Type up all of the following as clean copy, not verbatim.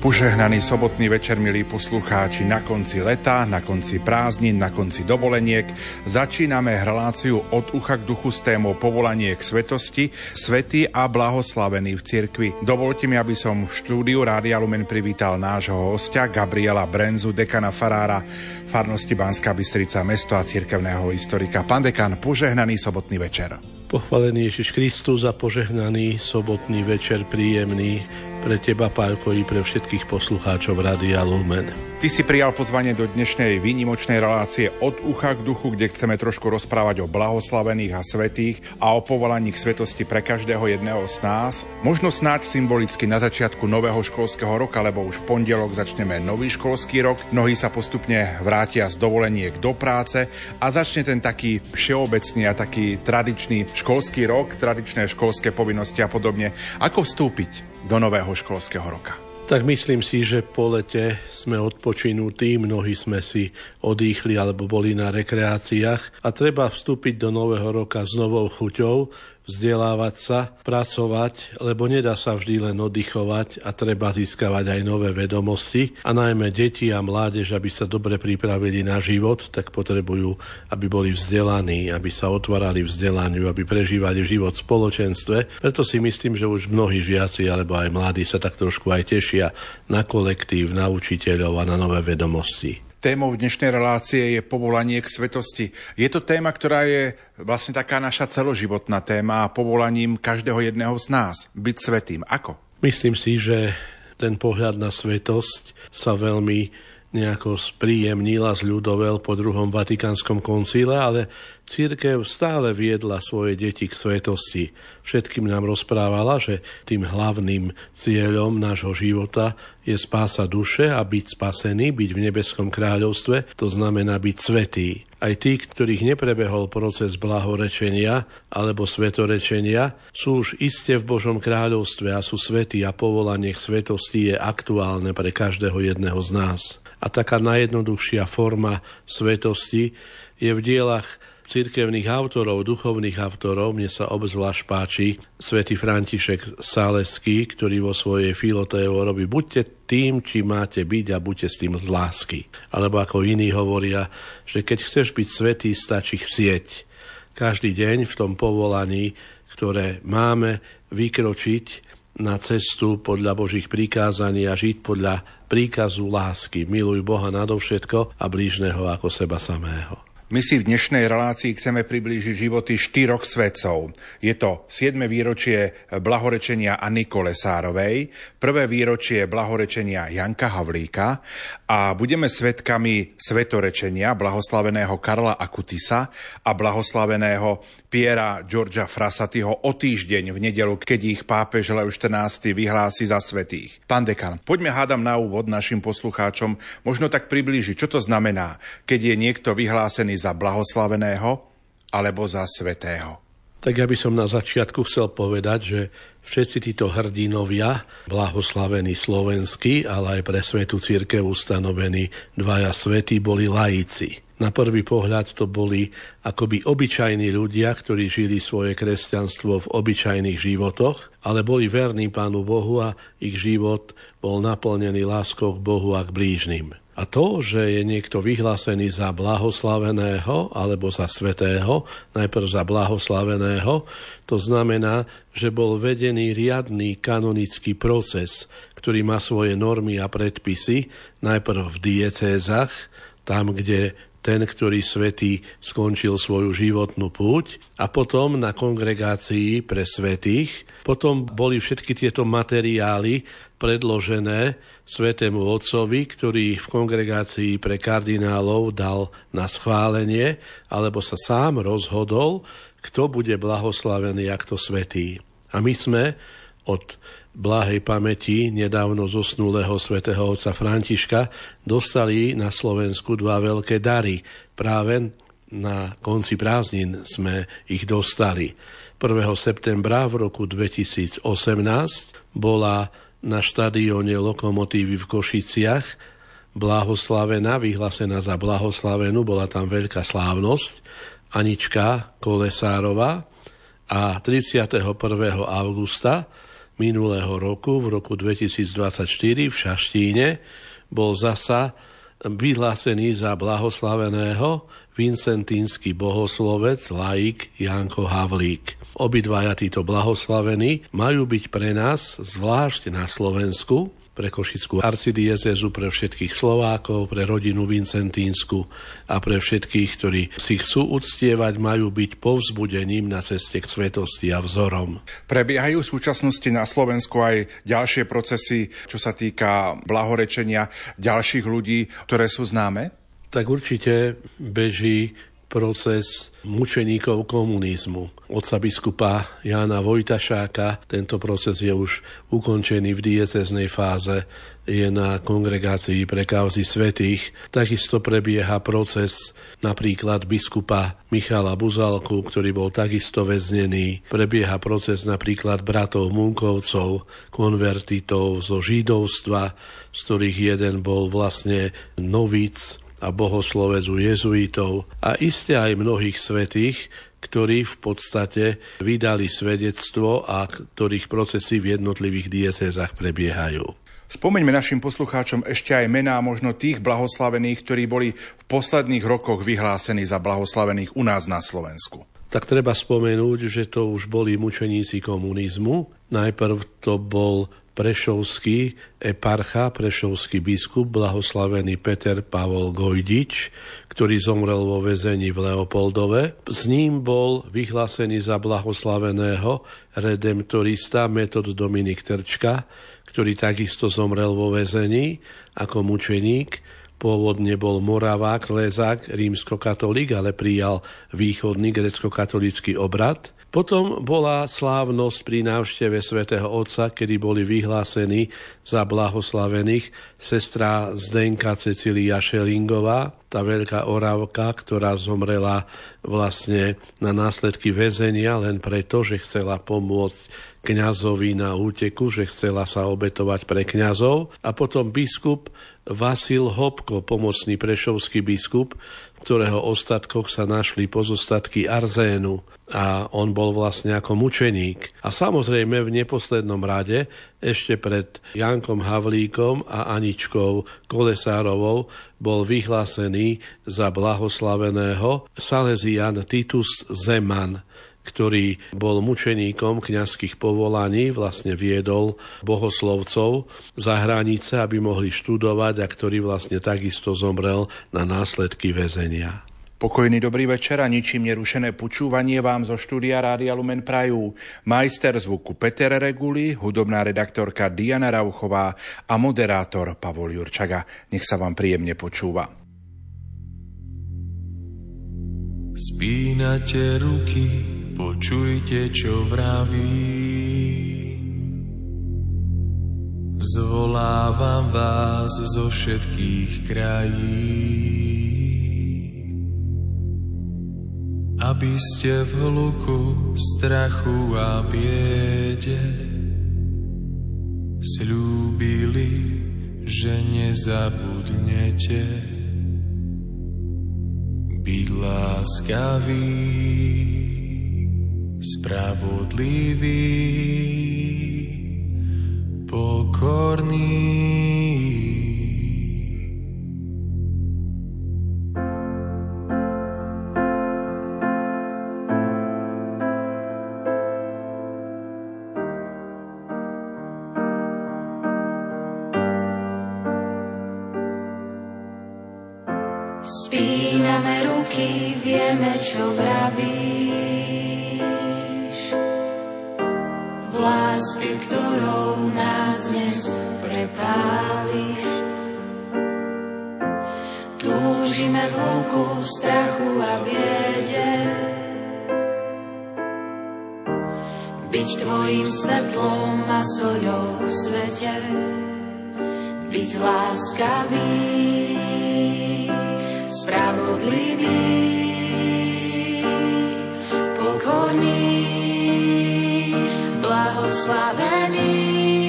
Požehnaný sobotný večer, milí poslucháči, na konci leta, na konci prázdnin, na konci dovoleniek. Začíname reláciu Od ucha k duchu s témou Povolanie k svetosti, svätý a blahoslavený v cirkvi. Dovolte mi, aby som v štúdiu Rádia Lumen privítal nášho hostia Gabriela Brenzu, dekana farára farnosti Banská Bystrica mesto a cirkevného historika. Pán dekan, požehnaný sobotný večer. Pochválený Ježiš Kristus a požehnaný sobotný večer príjemný pre teba, Pálko, i pre všetkých poslucháčov Rádia Lumen. Ty si prijal pozvanie do dnešnej výnimočnej relácie Od ucha k duchu, kde chceme trošku rozprávať o blahoslavených a svätých a o povolaní k svetosti pre každého jedného z nás. Možno snáď symbolicky na začiatku nového školského roka, lebo už v pondelok začneme nový školský rok. Mnohí sa postupne vrátia z dovoleniek do práce a začne ten taký všeobecný a taký tradičný školský rok, tradičné školské povinnosti a podobne. Ako vstúpiť do nového školského roka? Tak myslím si, že po lete sme odpočinutí, mnohí sme si odýchli alebo boli na rekreáciách a treba vstúpiť do nového roka s novou chuťou, vzdelávať sa, pracovať, lebo nedá sa vždy len oddychovať a treba získavať aj nové vedomosti. A najmä deti a mládež, aby sa dobre pripravili na život, tak potrebujú, aby boli vzdelaní, aby sa otvárali vzdelaniu, aby prežívali život v spoločenstve. Preto si myslím, že už mnohí žiaci alebo aj mladí sa tak trošku aj tešia na kolektív, na učiteľov a na nové vedomosti. Témou dnešnej relácie je povolanie k svetosti. Je to téma, ktorá je vlastne taká naša celoživotná téma a povolaním každého jedného z nás byť svätým. Ako? Myslím si, že ten pohľad na svätosť sa veľmi nejako spríjemnil a zľudovel po druhom Vatikánskom koncíle, ale cirkev stále viedla svoje deti k svetosti. Všetkým nám rozprávala, že tým hlavným cieľom nášho života je spása duše a byť spasený, byť v nebeskom kráľovstve, to znamená byť svätý. Aj tí, ktorých neprebehol proces blahorečenia alebo svetorečenia, sú už iste v Božom kráľovstve a sú svätí a povolanie k svetosti je aktuálne pre každého jedného z nás. A taká najjednoduchšia forma svetosti je v dielach cirkevných autorov, duchovných autorov. Mne sa obzvlášť páči svätý František Saleský, ktorý vo svojej Filoteo robí: buďte tým, čím máte byť a buďte s tým z lásky. Alebo ako iní hovoria, že keď chceš byť svätý, stačí chcieť. Každý deň v tom povolaní, ktoré máme, vykročiť na cestu podľa Božích prikázaní a žiť podľa príkazu lásky. Miluj Boha nadovšetko a blížneho ako seba samého. My si v dnešnej relácii chceme priblížiť životy 4 svätcov. Je to 7. výročie blahorečenia Anny Kolesárovej, 1. výročie blahorečenia Janka Havlíka a budeme svedkami svetorečenia blahoslaveného Karla Akutisa a blahoslaveného Piera Georgia Frassatiho o týždeň v nedeľu, keď ich pápež Leo XIV vyhlási za svätých. Pán dekan, poďme hádam na úvod našim poslucháčom možno tak priblížiť, čo to znamená, keď je niekto vyhlásený za blahoslaveného alebo za svätého. Tak ja by som na začiatku chcel povedať, že všetci títo hrdinovia, blahoslavení slovenskí, ale aj pre svätú cirkev ustanovení dvaja svätí, boli laici. Na prvý pohľad to boli akoby obyčajní ľudia, ktorí žili svoje kresťanstvo v obyčajných životoch, ale boli verní Pánu Bohu a ich život bol naplnený láskou k Bohu a k blížnym. A to, že je niekto vyhlásený za blahoslaveného alebo za svätého, najprv za blahoslaveného, to znamená, že bol vedený riadny kanonický proces, ktorý má svoje normy a predpisy, najprv v diecézach, tam, kde ten, ktorý svätý skončil svoju životnú púť, a potom na kongregácii pre svätých. Potom boli všetky tieto materiály predložené svätému otcovi, ktorý v kongregácii pre kardinálov dal na schválenie, alebo sa sám rozhodol, kto bude blahoslavený a kto svätý. A my sme od blahej pamäti nedávno zosnulého svätého otca Františka dostali na Slovensku 2 veľké dary. Práve na konci prázdnin sme ich dostali. 1. septembra v roku 2018 bola na štadióne Lokomotívy v Košiciach blahoslavená, vyhlásená za blahoslavenú, bola tam veľká slávnosť, Anička Kolesárová, a 31. augusta minulého roku, v roku 2024 v Šaštíne, bol zasa vyhlásený za blahoslaveného vincentínsky bohoslovec, laik Janko Havlík. Obidvaja títo blahoslavení majú byť pre nás, zvlášť na Slovensku, pre Košickú arcidiecézu, pre všetkých Slovákov, pre rodinu vincentínsku a pre všetkých, ktorí si chcú uctievať, majú byť povzbudením na ceste k svetosti a vzorom. Prebiehajú v súčasnosti na Slovensku aj ďalšie procesy, čo sa týka blahorečenia ďalších ľudí, ktoré sú známe? Tak určite beží proces mučeníkov komunizmu. Otca biskupa Jána Vojtašáka, tento proces je už ukončený v diecéznej fáze, je na kongregácii pre kauzy svätých. Takisto prebieha proces napríklad biskupa Michala Buzalku, ktorý bol takisto väznený. Prebieha proces napríklad bratov Munkovcov, konvertitov zo židovstva, z ktorých jeden bol vlastne novíc a bohoslovec u jezuitov a iste aj mnohých svätých, ktorí v podstate vydali svedectvo a ktorých procesy v jednotlivých diecézach prebiehajú. Spomeňme našim poslucháčom ešte aj mená možno tých blahoslavených, ktorí boli v posledných rokoch vyhlásení za blahoslavených u nás na Slovensku. Tak treba spomenúť, že to už boli mučeníci komunizmu. Najprv to bol prešovský eparcha, prešovský biskup, blahoslavený Peter Pavol Gojdič, ktorý zomrel vo väzení v Leopoldove. S ním bol vyhlásený za blahoslaveného redemptorista Metod Dominik Trčka, ktorý takisto zomrel vo väzení ako mučeník. Pôvodne bol Moravák, Lezák, rímskokatolík, ale prijal východný gréckokatolícky obrad. Potom bola slávnosť pri návšteve svätého Otca, kedy boli vyhlásení za blahoslavených sestra Zdenka Cecília Šelingová, tá veľká Oravka, ktorá zomrela vlastne na následky väzenia len preto, že chcela pomôcť kňazovi na úteku, že chcela sa obetovať pre kňazov. A potom biskup Vasil Hopko, pomocný prešovský biskup, v ktorého ostatkoch sa našli pozostatky arzénu a on bol vlastne ako mučeník. A samozrejme v neposlednom rade ešte pred Jankom Havlíkom a Aničkou Kolesárovou bol vyhlásený za blahoslaveného Salesián Titus Zeman, ktorý bol mučeníkom kňazských povolaní, vlastne viedol bohoslovcov za hranice, aby mohli študovať a ktorý vlastne takisto zomrel na následky väzenia. Pokojný dobrý večer a ničím nerušené počúvanie vám zo štúdia Rádia Lumen prajú majster zvuku Peter Reguli, hudobná redaktorka Diana Rauchová a moderátor Pavol Jurčaga. Nech sa vám príjemne počúva. Spínate ruky, počujte, čo vraví. Zvolávam vás zo všetkých krajín, aby ste v hluku strachu a biede sľúbili, že nezabudnete byť láskavý, spravodlivý, pokorný. Spíname ruky, vieme, čo vravíš. V láske, ktorou nás dnes prepáliš. Túžime v hluku strachu a biede byť tvojim svetlom a soľou v svete. Byť láskavý, spravodlivý, pokorný, blahoslavený.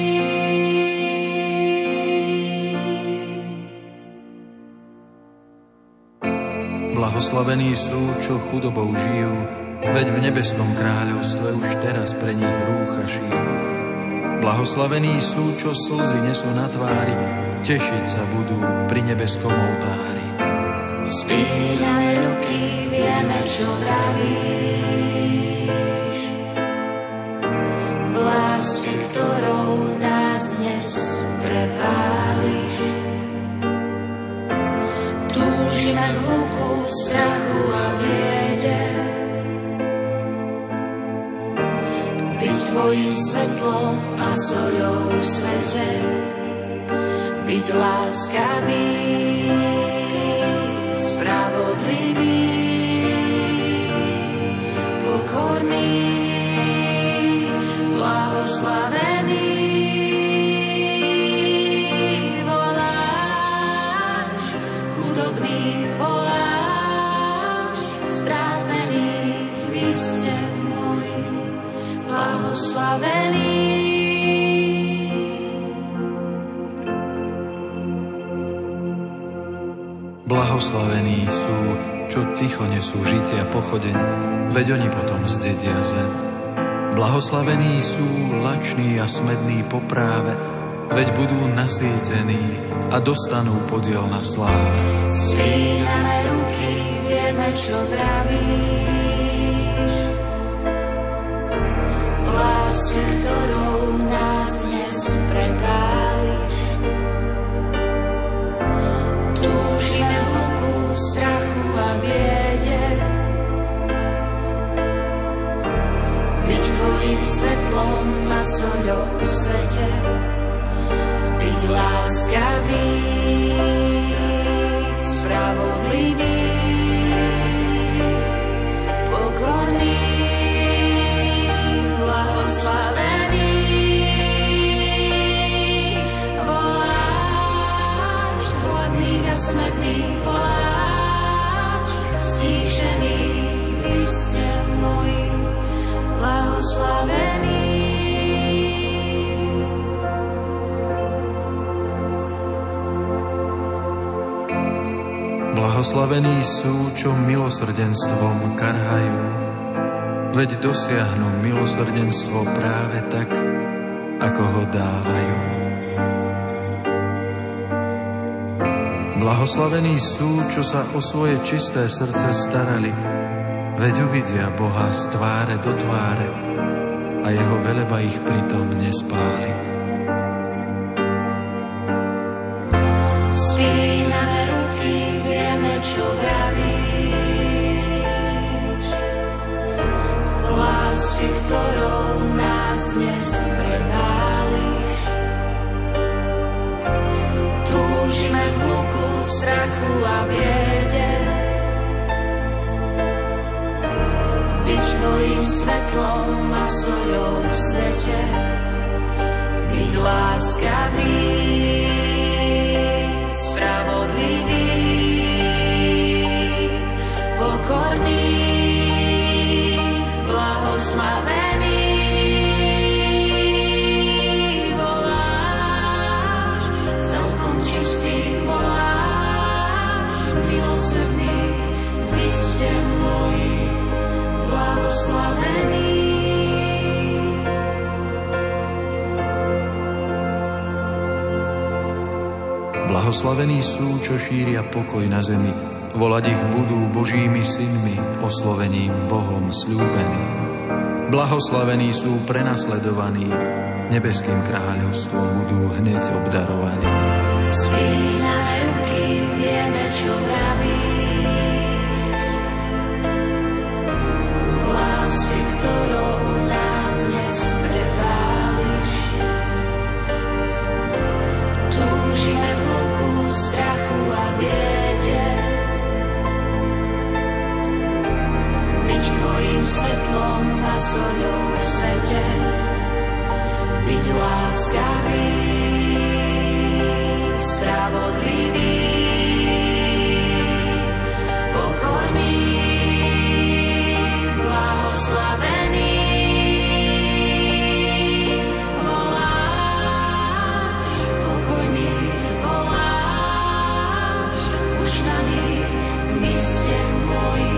Blahoslavení sú, čo chudobou žijú, veď v nebeskom kráľovstve už teraz pre nich rúcha šijú. Blahoslavení sú, čo slzy nesú na tvári, tešiť sa budú pri nebeskom oltári. Spíname ruky, vieme, čo vravíš. V láske, ktorou nás dnes prepáliš. Túžime v hluku, strachu a biede byť tvojim svetlom a soľou v svete. Byť láskavý, spravodlivý, pokorný, blahoslavený. Voláš, chudobných voláš, strápených, vy ste moji, blahoslavení. Blahoslavení sú, čo ticho nesú žitia pochodeň, veď oni potom zdedia zem. Blahoslavení sú lační a smední po práve, veď budú nasýtení a dostanú podiel na sláve. Spíname ruky, vieme, čo vravíš. V láske, ktorou nás dnes prepáliš. Túžime v hluku, strachu a biede byť tvojim svetlom a soľou v svete. Byť láskavý, spravodlivý, pokorný, blahoslavený. Voláš, hladných a smedných voláš, stíšený, vy ste moji, blahoslavení. Blahoslavení sú, čo milosrdenstvom karhajú, veď dosiahnu milosrdenstvo práve tak, ako ho dávajú. Blahoslavení sú, čo sa o svoje čisté srdce starali, veď uvidia Boha z tváre do tváre a jeho veleba ich pritom nespáli. Spíname ruky, vieme, čo vravíš. Lásky, ktorou nás dnes prepáliš. Túžime v hluku, strachu a biede byť tvojim svetlom a soľou v svete. Byť láskavý, spravodlivý, pokorný, blahoslavený. Voláš, celkom čistý voláš, milosrdný, vy ste moji, blahoslavení. Blahoslavení sú, čo šíria pokoj na zemi, volať ich budú Božími synmi, oslovením Bohom sľúbeným. Blahoslavení sú prenasledovaní, nebeským kráľovstvom budú hneď obdarovaní. Spíname ruky, vieme, čo vravíš. V láske, ktorou nás dnes prepáliš. Túžime v hluku, strachu a biede byť tvojim svetlom a soľou v svete. Byť láskavý, spravodlivý, pokorný, blahoslavený. Voláš, pokojný, voláš, uštaný, vy ste moji,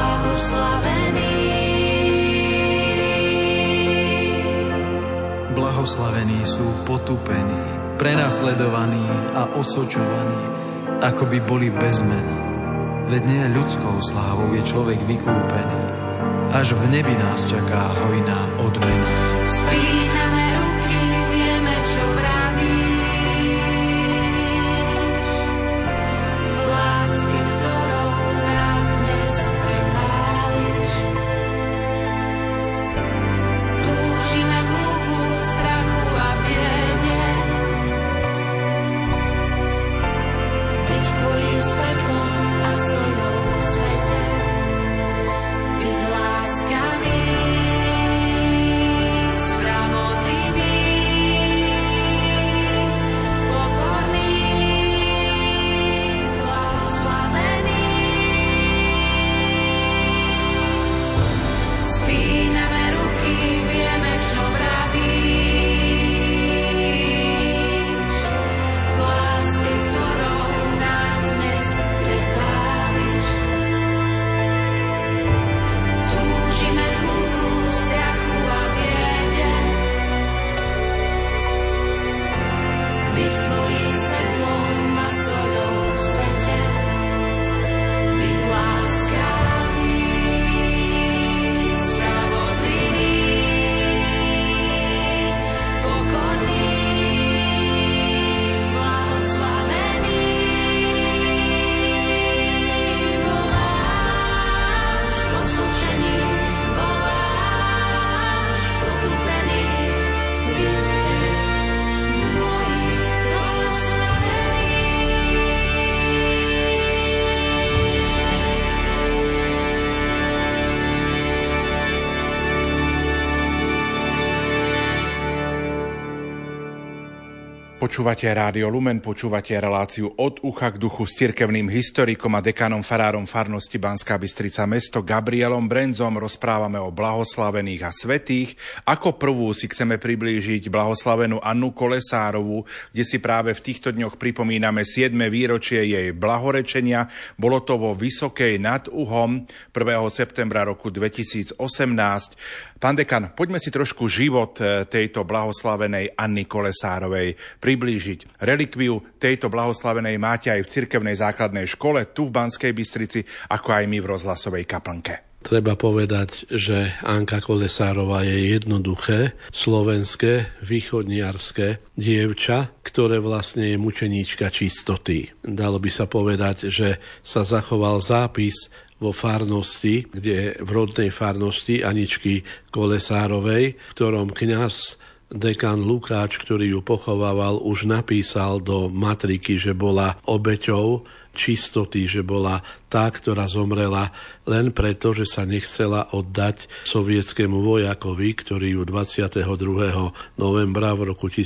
blahoslavení. blahoslavení sú potupení, prenasledovaní a osočovaní, ako by boli bez mena. Veď nie ľudskou slávou je človek vykúpený, až v nebi nás čaká hojná odmena. Spíname ruky, vieme, čo vravíš. Lásky, ktorou nás dnes prepáliš. Túžime v hluku, strachu a biede. Byť tvojim svetlom a soľou v svete. Byť láskavý, spravodlivý, pokorný, blahoslavený. Spíname ruky, vieme, čo vravíš. K láske, ktorou nás dnes prepáliš. Túžime v hluku, strachu a biede. Byť tvojim svetlom a soľou v svete. Byť láskavý, spravodlivý, pokorný, blahoslavený. Voláš posúčený, voláš potupený, vy ste moji blahoslavení. Počúvate Rádio Lumen, počúvate reláciu Od ucha k duchu s cirkevným historikom a dekánom farárom farnosti Banská Bystrica mesto Gabrielom Brenzom. Rozprávame o blahoslavených a svätých. Ako prvú si chceme priblížiť blahoslavenú Annu Kolesárovú, kde si práve v týchto dňoch pripomíname 7. výročie jej blahorečenia. Bolo to vo Vysokej nad Uhom 1. septembra roku 2018. Pán dekan, poďme si trošku život tejto blahoslavenej Anny Kolesárovej priblížiť. Relikviu tejto blahoslavenej máte aj v cirkevnej základnej škole tu v Banskej Bystrici, ako aj my v rozhlasovej kaplnke. Treba povedať, že Anka Kolesárová je jednoduché, slovenské, východniarské dievča, ktoré vlastne je mučeníčka čistoty. Dalo by sa povedať, že sa zachoval zápis vo farnosti, kde v rodnej farnosti Aničky Kolesárovej, v ktorom kňaz dekán Lukáč, ktorý ju pochovával, už napísal do matriky, že bola obeťou čistoty, že bola tá, ktorá zomrela len preto, že sa nechcela oddať sovietskému vojakovi, ktorý ju 22. novembra v roku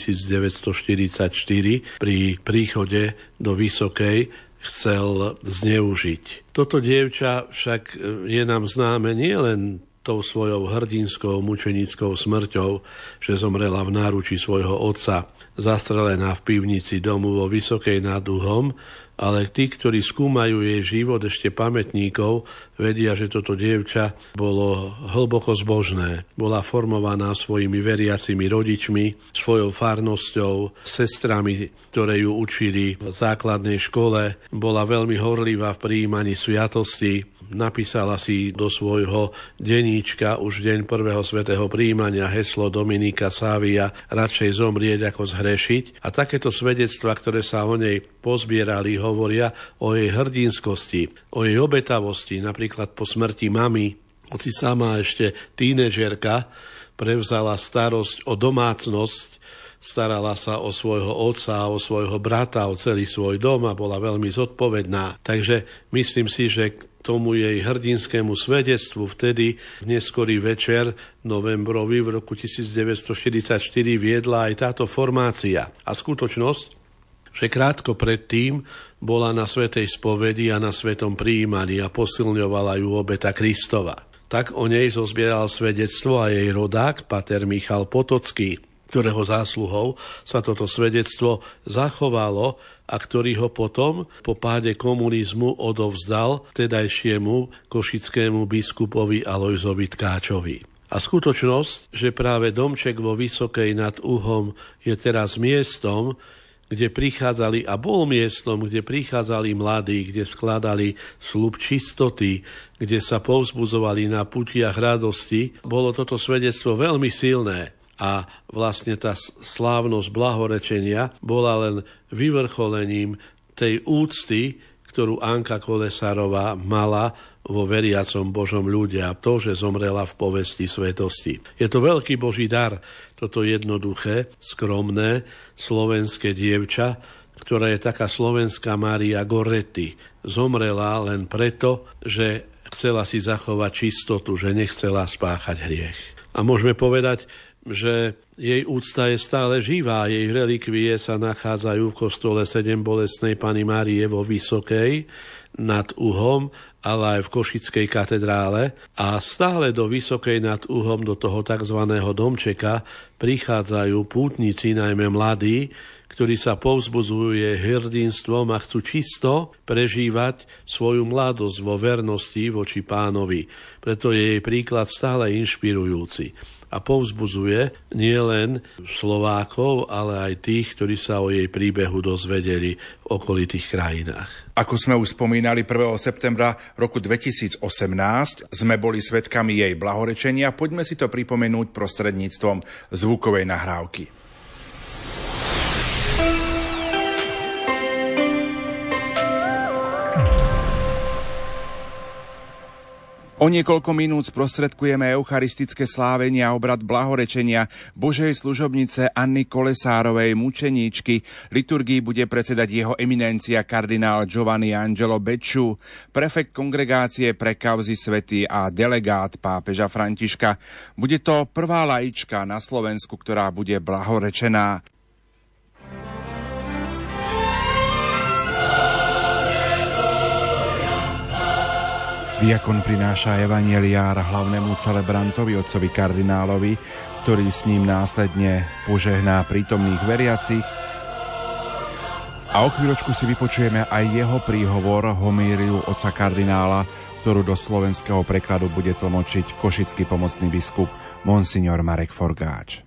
1944 pri príchode do Vysokej chcel zneužiť. Toto dievča však je nám známe nielen tou svojou hrdinskou mučenickou smrťou, že zomrela v náručí svojho otca, zastrelená v pivnici domu vo Vysokej nad Uhom, ale tí, ktorí skúmajú jej život ešte pamätníkov, vedia, že toto dievča bolo hlboko zbožné. Bola formovaná svojimi veriacimi rodičmi, svojou farnosťou, sestrami, ktoré ju učili v základnej škole. Bola veľmi horlivá v prijímaní sviatosti. Napísala si do svojho denníčka už deň prvého svätého prijímania heslo Dominika Sávia radšej zomrieť ako zhrešiť. A takéto svedectvá, ktoré sa o nej pozbierali, hovoria o jej hrdinskosti, o jej obetavosti. Napríklad po smrti mamy, hoci sama ešte tínedžerka, prevzala starosť o domácnosť, starala sa o svojho otca, o svojho brata, o celý svoj dom a bola veľmi zodpovedná. Takže myslím si, že tomu jej hrdinskému svedectvu vtedy v neskorý večer novembrovi v roku 1944 viedla aj táto formácia. A skutočnosť, že krátko predtým bola na svätej spovedi a na svätom prijímaní a posilňovala ju obeta Kristova. Tak o nej zozbieral svedectvo aj jej rodák, pater Michal Potocký, ktorého zásluhou sa toto svedectvo zachovalo a ktorý ho potom po páde komunizmu odovzdal vtedajšiemu košickému biskupovi Alojzovi Tkáčovi. A skutočnosť, že práve domček vo Vysokej nad Uhom je teraz miestom, kde prichádzali, a bol miestom, kde prichádzali mladí, kde skladali sľub čistoty, kde sa povzbudzovali na putiach radosti, bolo toto svedectvo veľmi silné. A vlastne tá slávnosť blahorečenia bola len vyvrcholením tej úcty, ktorú Anka Kolesárová mala vo veriacom Božom ľude, a to, že zomrela v povesti svetosti. Je to veľký Boží dar, toto jednoduché, skromné, slovenské dievča, ktorá je taká slovenská Mária Goretti. Zomrela len preto, že chcela si zachovať čistotu, že nechcela spáchať hriech. A môžeme povedať, že jej úcta je stále živá. Jej relikvie sa nachádzajú v kostole 7 bolestnej Panny Márie vo Vysokej nad Uhom, ale aj v Košickej katedrále, a stále do Vysokej nad Uhom, do toho tzv. Domčeka, prichádzajú pútnici, najmä mladí, ktorí sa povzbudzujú jej hrdinstvom a chcú čisto prežívať svoju mladosť vo vernosti voči Pánovi. Preto je jej príklad stále inšpirujúci a povzbudzuje nielen Slovákov, ale aj tých, ktorí sa o jej príbehu dozvedeli v okolitých krajinách. Ako sme už spomínali, 1. septembra roku 2018 sme boli svedkami jej blahorečenia. Poďme si to pripomenúť prostredníctvom zvukovej nahrávky. O niekoľko minút sprostredkujeme eucharistické slávenie a obrad blahorečenia Božej služobnice Anny Kolesárovej, mučeníčky. Liturgii bude predsedať jeho eminencia kardinál Giovanni Angelo Becciu, prefekt kongregácie pre kauzy svety a delegát pápeža Františka. Bude to prvá laička na Slovensku, ktorá bude blahorečená. Diakon prináša evanjeliár hlavnému celebrantovi, otcovi kardinálovi, ktorý s ním následne požehná prítomných veriacich. A o chvíľočku si vypočujeme aj jeho príhovor, homíliu otca kardinála, ktorú do slovenského prekladu bude tlmočiť košický pomocný biskup Monsignor Marek Forgáč.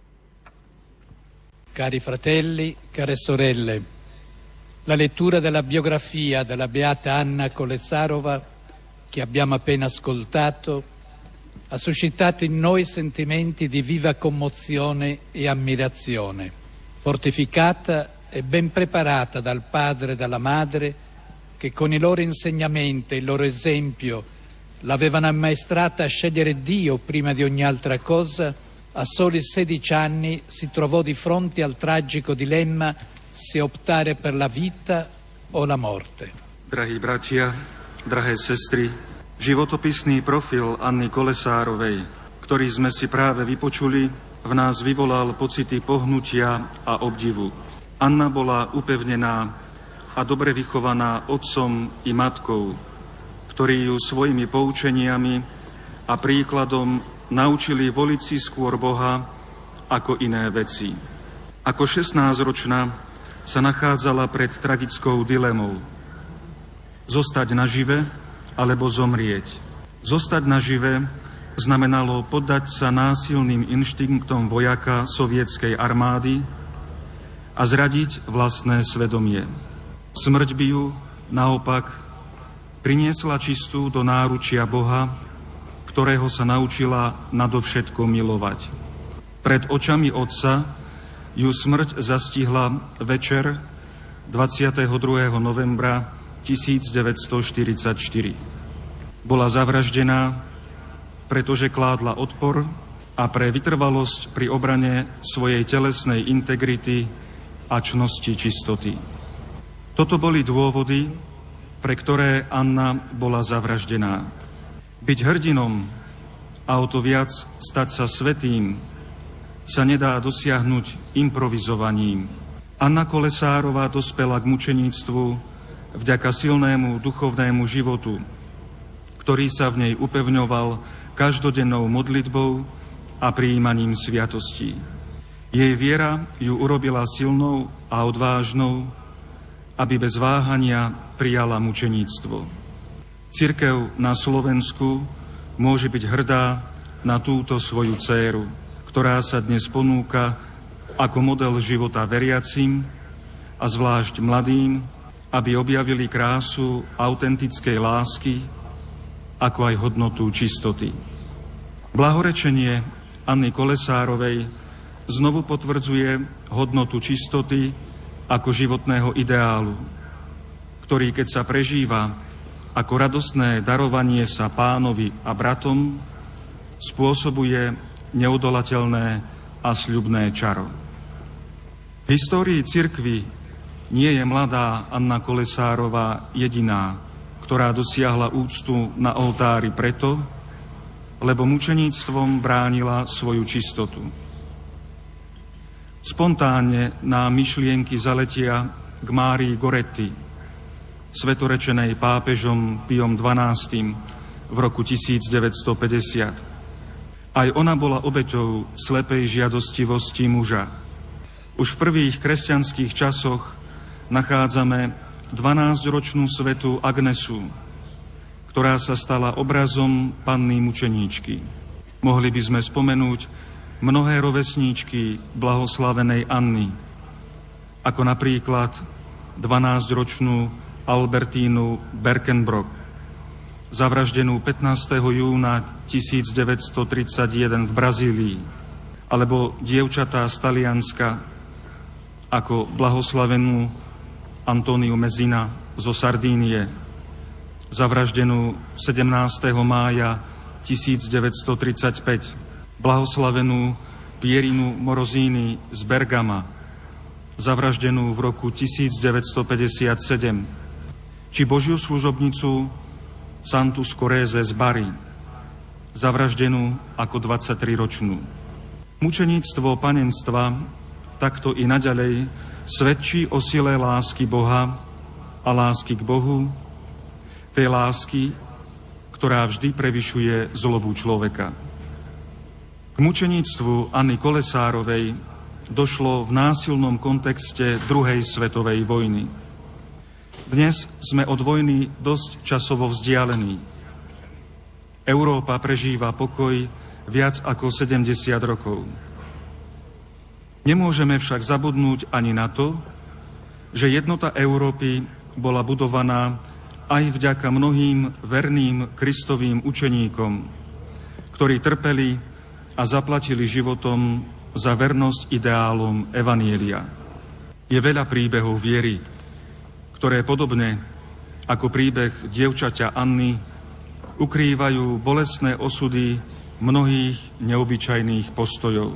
Cari fratelli, care sorelle, la lettura della biografia della beata Anna Kolesarova che abbiamo appena ascoltato ha suscitato in noi sentimenti di viva commozione e ammirazione. Fortificata e ben preparata dal padre e dalla madre che con i loro insegnamenti e il loro esempio l'avevano ammaestrata a scegliere Dio prima di ogni altra cosa, a soli 16 anni si trovò di fronte al tragico dilemma se optare per la vita o la morte. Drahí bratia, drahé sestry, životopisný profil Anny Kolesárovej, ktorý sme si práve vypočuli, v nás vyvolal pocity pohnutia a obdivu. Anna bola upevnená a dobre vychovaná otcom i matkou, ktorí ju svojimi poučeniami a príkladom naučili voliť si skôr Boha ako iné veci. Ako 16-ročná sa nachádzala pred tragickou dilemou. Zostať nažive alebo zomrieť. Zostať nažive znamenalo poddať sa násilným inštinktom vojaka sovietskej armády a zradiť vlastné svedomie. Smrť by ju, naopak, priniesla čistú do náručia Boha, ktorého sa naučila nadovšetko milovať. Pred očami Otca ju smrť zastihla večer 22. novembra 1944. Bola zavraždená, pretože kládla odpor a pre vytrvalosť pri obrane svojej telesnej integrity a čnosti čistoty. Toto boli dôvody, pre ktoré Anna bola zavraždená. Byť hrdinom a o to viac stať sa svätým sa nedá dosiahnuť improvizovaním. Anna Kolesárová dospela k mučeníctvu vďaka silnému duchovnému životu, ktorý sa v nej upevňoval každodennou modlitbou a prijímaním sviatostí. Jej viera ju urobila silnou a odvážnou, aby bez váhania prijala mučeníctvo. Cirkev na Slovensku môže byť hrdá na túto svoju dcéru, ktorá sa dnes ponúka ako model života veriacim a zvlášť mladým, aby objavili krásu autentickej lásky, ako aj hodnotu čistoty. Blahorečenie Anny Kolesárovej znovu potvrdzuje hodnotu čistoty ako životného ideálu, ktorý, keď sa prežíva ako radostné darovanie sa Pánovi a bratom, spôsobuje neodolateľné a sľubné čaro. V histórii cirkvi nie je mladá Anna Kolesárová jediná, ktorá dosiahla úctu na oltári preto, lebo mučeníctvom bránila svoju čistotu. Spontánne nám myšlienky zaletia k Márii Goretti, svetorečenej pápežom Piom XII v roku 1950. Aj ona bola obeťou slepej žiadostivosti muža. Už v prvých kresťanských časoch nachádzame 12-ročnú svätú Agnesu, ktorá sa stala obrazom panny mučeníčky. Mohli by sme spomenúť mnohé rovesníčky blahoslavenej Anny, ako napríklad 12-ročnú Albertínu Berkenbrock, zavraždenú 15. júna 1931 v Brazílii, alebo dievčatá z Talianska, ako blahoslavenú Antóniu Mezina zo Sardínie, zavraždenú 17. mája 1935, blahoslavenú Pierinu Morosini z Bergama, zavraždenú v roku 1957, či Božiu služobnicu Santu Scoréze z Bari, zavraždenú ako 23-ročnú. Mučeníctvo panenstva takto i naďalej svedčí o sile lásky Boha a lásky k Bohu, tej lásky, ktorá vždy prevyšuje zlobu človeka. K mučeníctvu Anny Kolesárovej došlo v násilnom kontexte druhej svetovej vojny. Dnes sme od vojny dosť časovo vzdialení. Európa prežíva pokoj viac ako 70 rokov. Nemôžeme však zabudnúť ani na to, že jednota Európy bola budovaná aj vďaka mnohým verným Kristovým učeníkom, ktorí trpeli a zaplatili životom za vernosť ideálom Evanielia. Je veľa príbehov viery, ktoré podobne ako príbeh dievčaťa Anny ukrývajú bolestné osudy mnohých neobyčajných postojov.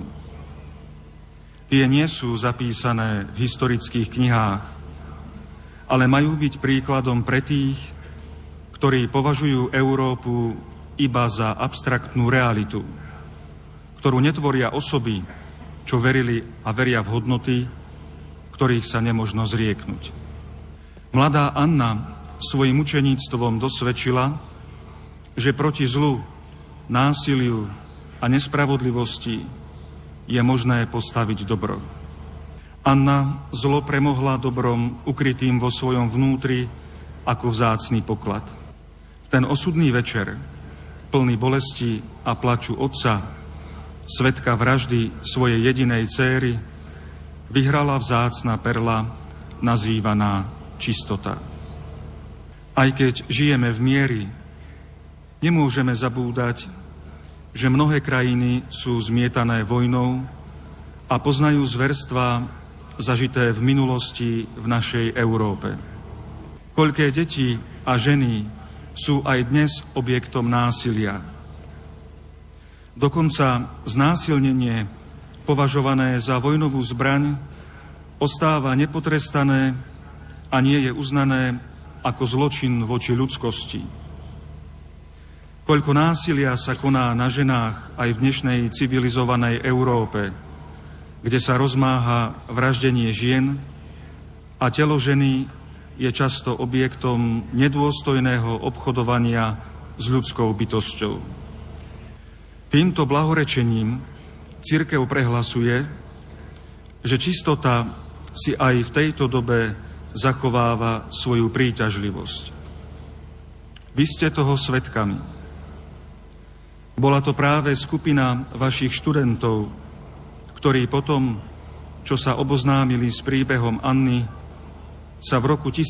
Tie nie sú zapísané v historických knihách, ale majú byť príkladom pre tých, ktorí považujú Európu iba za abstraktnú realitu, ktorú netvoria osoby, čo verili a veria v hodnoty, ktorých sa nemožno zrieknúť. Mladá Anna svojim učeníctvom dosvedčila, že proti zlu, násiliu a nespravodlivosti je možné postaviť dobro. Anna zlo premohla dobrom ukrytým vo svojom vnútri ako vzácny poklad. V ten osudný večer, plný bolesti a plaču otca, svedka vraždy svojej jedinej céry, vyhrala vzácna perla nazývaná čistota. Aj keď žijeme v miery, nemôžeme zabúdať, že mnohé krajiny sú zmietané vojnou a poznajú zverstvá zažité v minulosti v našej Európe. Koľké deti a ženy sú aj dnes objektom násilia. Dokonca znásilnenie, považované za vojnovú zbraň, ostáva nepotrestané a nie je uznané ako zločin voči ľudskosti. Koľko násilia sa koná na ženách aj v dnešnej civilizovanej Európe, kde sa rozmáha vraždenie žien a telo ženy je často objektom nedôstojného obchodovania s ľudskou bytosťou. Týmto blahorečením cirkev prehlasuje, že čistota si aj v tejto dobe zachováva svoju príťažlivosť. Vy ste toho svedkami. Bola to práve skupina vašich študentov, ktorí potom, čo sa oboznámili s príbehom Anny, sa v roku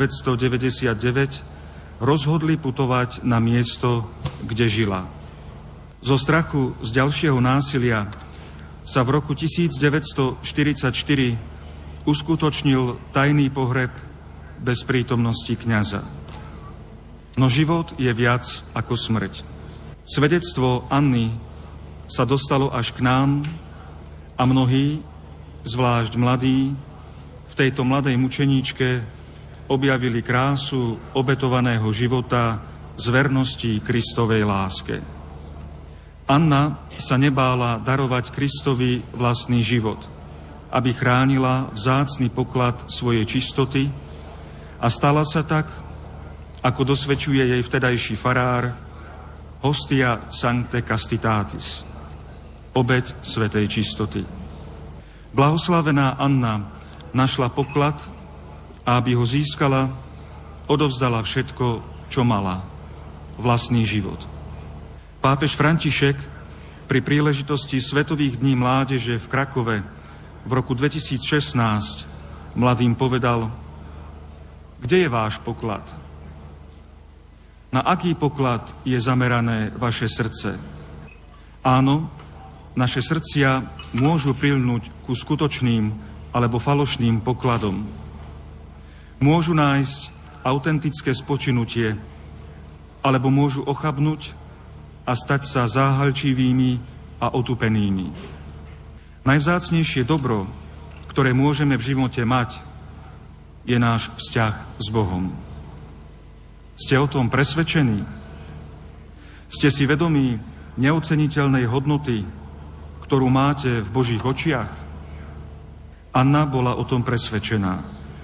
1999 rozhodli putovať na miesto, kde žila. Zo strachu z ďalšieho násilia sa v roku 1944 uskutočnil tajný pohreb bez prítomnosti kňaza. No život je viac ako smrť. Svedectvo Anny sa dostalo až k nám a mnohí, zvlášť mladí, v tejto mladej mučeníčke objavili krásu obetovaného života z vernosti Kristovej láske. Anna sa nebála darovať Kristovi vlastný život, aby chránila vzácny poklad svojej čistoty a stala sa tak, ako dosvedčuje jej vtedajší farár, hostia sancte castitatis, obeť svätej čistoty. Blahoslavená Anna našla poklad a aby ho získala, odovzdala všetko, čo mala, vlastný život. Pápež František pri príležitosti Svetových dní mládeže v Krakove v roku 2016 mladým povedal: Kde je váš poklad? Na aký poklad je zamerané vaše srdce? Áno, naše srdcia môžu prilnúť ku skutočným alebo falošným pokladom. Môžu nájsť autentické spočinutie, alebo môžu ochabnúť a stať sa záhalčivými a otupenými. Najvzácnejšie dobro, ktoré môžeme v živote mať, je náš vzťah s Bohom. Ste o tom presvedčení? Ste si vedomí neoceniteľnej hodnoty, ktorú máte v Božích očiach? Anna bola o tom presvedčená.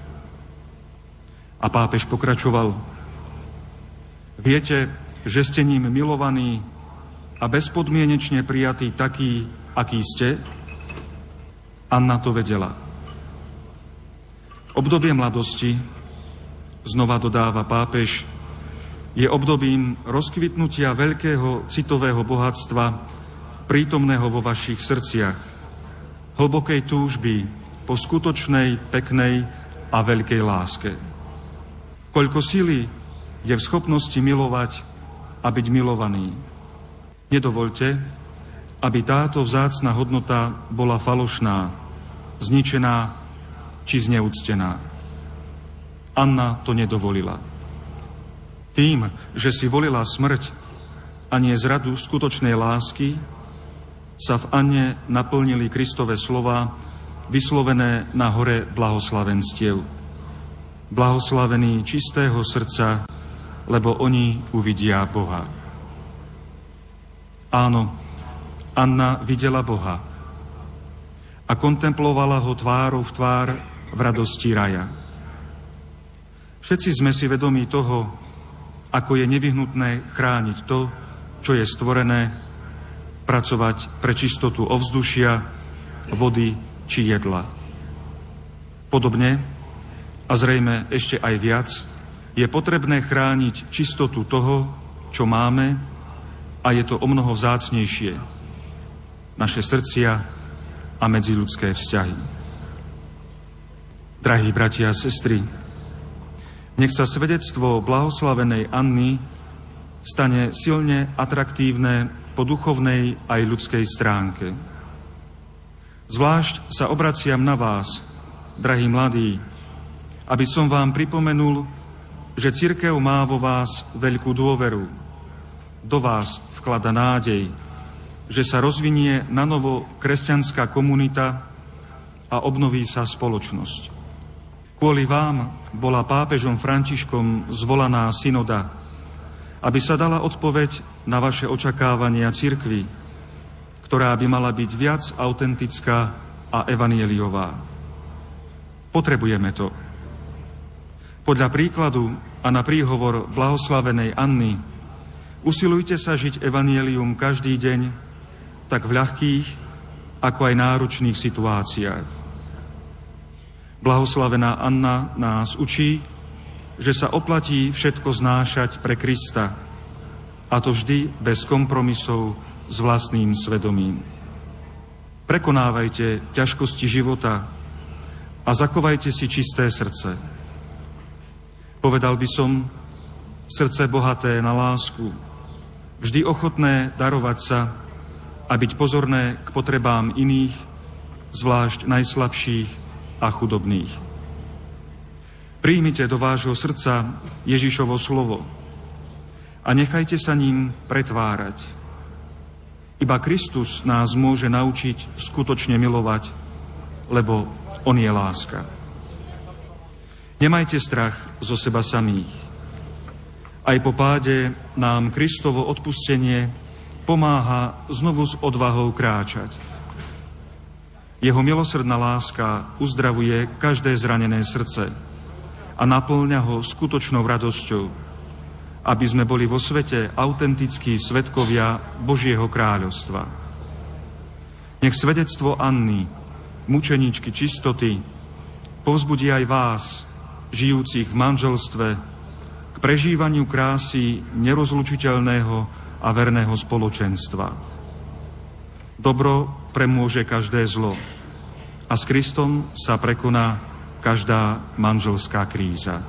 A pápež pokračoval: Viete, že ste ním milovaní a bezpodmienečne prijatí takí, akí ste? Anna to vedela. Obdobie mladosti, znova dodáva pápež, je obdobím rozkvitnutia veľkého citového bohatstva, prítomného vo vašich srdciach, hlbokej túžby po skutočnej, peknej a veľkej láske. Koľko sily je v schopnosti milovať a byť milovaný. Nedovoľte, aby táto vzácna hodnota bola falošná, zničená či zneúctená. Anna to nedovolila. Tým, že si volila smrť a nie zradu skutočnej lásky, sa v Anne naplnili Kristove slova, vyslovené na hore blahoslavenstiev. Blahoslavení čistého srdca, lebo oni uvidia Boha. Áno, Anna videla Boha a kontemplovala ho tvárou v tvár v radosti raja. Všetci sme si vedomí toho, ako je nevyhnutné chrániť to, čo je stvorené, pracovať pre čistotu ovzdušia, vody či jedla. Podobne, a zrejme ešte aj viac, je potrebné chrániť čistotu toho, čo máme, a je to omnoho vzácnejšie. Naše srdcia a medziľudské vzťahy. Drahí bratia a sestry, nech sa svedectvo blahoslavenej Anny stane silne atraktívne po duchovnej aj ľudskej stránke. Zvlášť sa obraciam na vás, drahí mladí, aby som vám pripomenul, že cirkev má vo vás veľkú dôveru. Do vás vklada nádej, že sa rozvinie nanovo kresťanská komunita a obnoví sa spoločnosť. Kvôli vám bola pápežom Františkom zvolaná synoda, aby sa dala odpoveď na vaše očakávania cirkvi, ktorá by mala byť viac autentická a evanieliová. Potrebujeme to. Podľa príkladu a na príhovor blahoslavenej Anny usilujte sa žiť evanielium každý deň, tak v ľahkých, ako aj náročných situáciách. Blahoslavená Anna nás učí, že sa oplatí všetko znášať pre Krista, a to vždy bez kompromisov s vlastným svedomím. Prekonávajte ťažkosti života a zachovajte si čisté srdce. Povedal by som, srdce bohaté na lásku, vždy ochotné darovať sa a byť pozorné k potrebám iných, zvlášť najslabších a chudobných. Príjmite do vášho srdca Ježišovo slovo a nechajte sa ním pretvárať. Iba Kristus nás môže naučiť skutočne milovať, lebo on je láska. Nemajte strach zo seba samých. Aj po páde nám Kristovo odpustenie pomáha znovu s odvahou kráčať. Jeho milosrdná láska uzdravuje každé zranené srdce a naplňa ho skutočnou radosťou, aby sme boli vo svete autentickí svedkovia Božieho kráľovstva. Nech svedectvo Anny, mučeníčky čistoty, povzbudí aj vás, žijúcich v manželstve, k prežívaniu krásy nerozlučiteľného a verného spoločenstva. Dobro premôže každé zlo a s Kristom sa prekoná každá manželská kríza.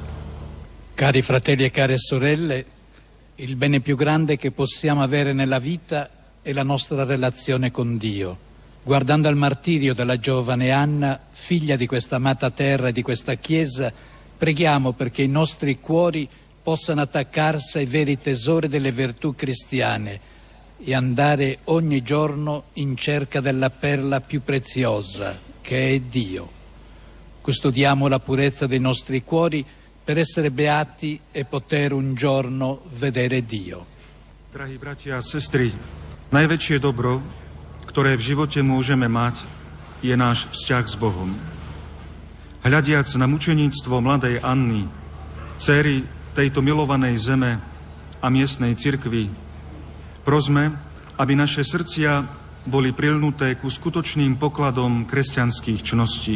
Cari fratelli e care sorelle, il bene più grande che possiamo avere nella vita è la nostra relazione con Dio. Guardando al martirio della giovane Anna, figlia di questa amata terra e di questa Chiesa, preghiamo perché i nostri cuori possano attaccarsi ai veri tesori delle virtù cristiane e andare ogni giorno in cerca della perla più preziosa, che è Dio. Custodiamo la purezza dei nostri cuori per essere beati e poter un giorno vedere Dio. Drahí bratia a sestry, najväčšie dobro, ktoré v živote môžeme mať, je náš vzťah s Bohom. Hľadiac na mučeníctvo mladej Anny, dcéry tejto milovanej zeme a miestnej cirkvi, prosme, aby naše srdcia boli prilnuté ku skutočným pokladom kresťanských čností.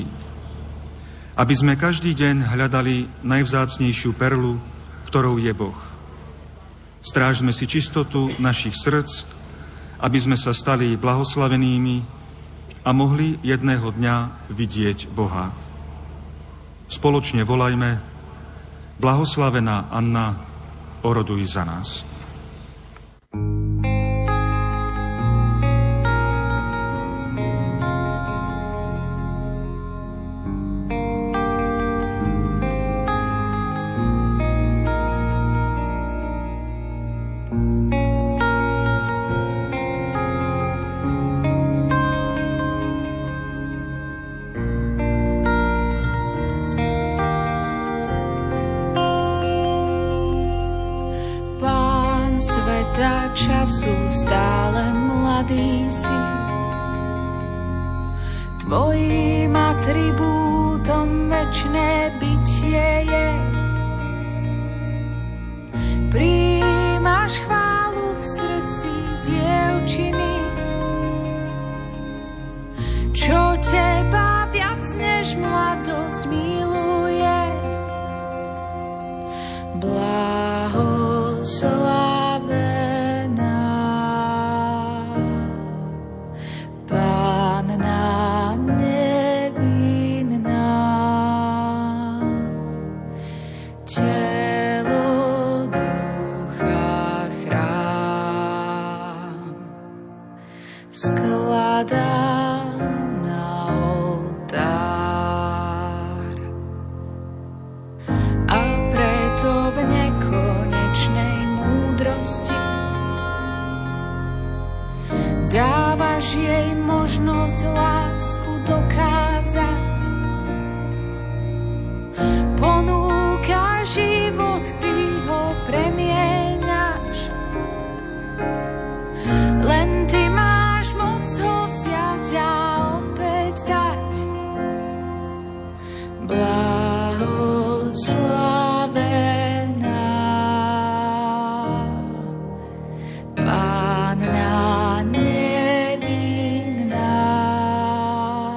Aby sme každý deň hľadali najvzácnejšiu perlu, ktorou je Boh. Strážme si čistotu našich srdc, aby sme sa stali blahoslavenými a mohli jedného dňa vidieť Boha. Spoločne volajme: Blahoslavená Anna, oroduj za nás. Času stále mladý si, tvojím atribútom večné bytie je. Prijímaš chválu v srdci dievčiny, čo teba viac než mladosť miluje. Dávaš jej možnosť lásku dokázať. Ponúka život, ty ho premieňaš. Len ty máš moc ho vziať a opäť dať. Blahoslavená Panna nevinná,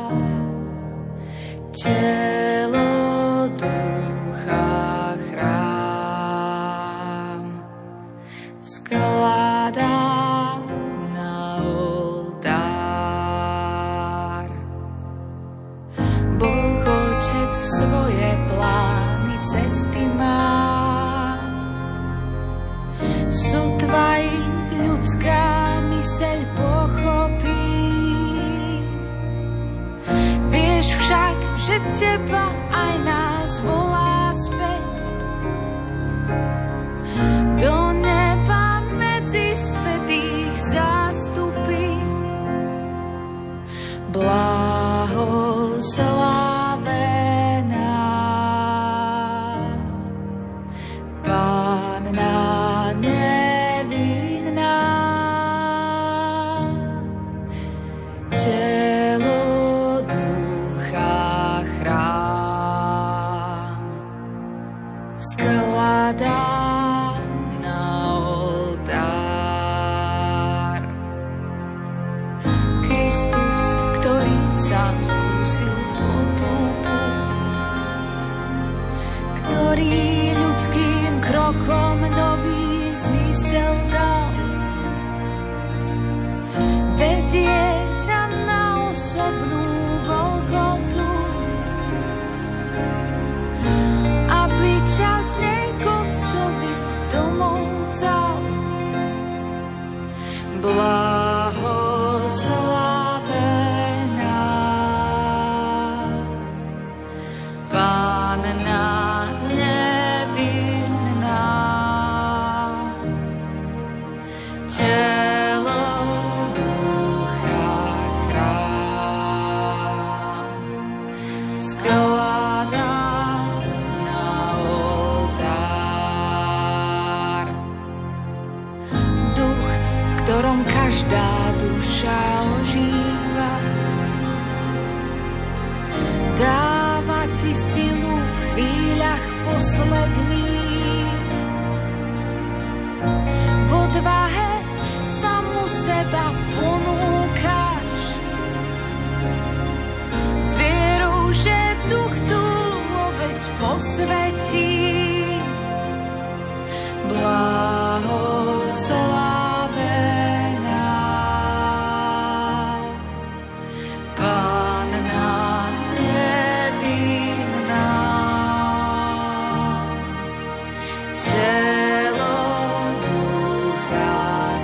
pred teba aj nás volá späť. Do neba medzi svätých zástupy. Blahoslavená Panna nevinná, telo, ducha, chrám skladá na oltár. Kristus, ktorý sám skúsil potopu, ktorý ľudským krokom nový zmysel dal, vedie ťa na osobnú Golgotu, aby ťa z nej k Otcovi domov vzal. Blahoslavená Panna nevinná, telo, ducha, chrám skladá na oltár. Duch, v ktorom každá duša ožíva, dáva ti silu v chvíľach posledných. V odvahe samu seba ponúkaš, s vierou, že duch tú obeť posvetí. Blahoslavená Panna nevinná, telo, ducha,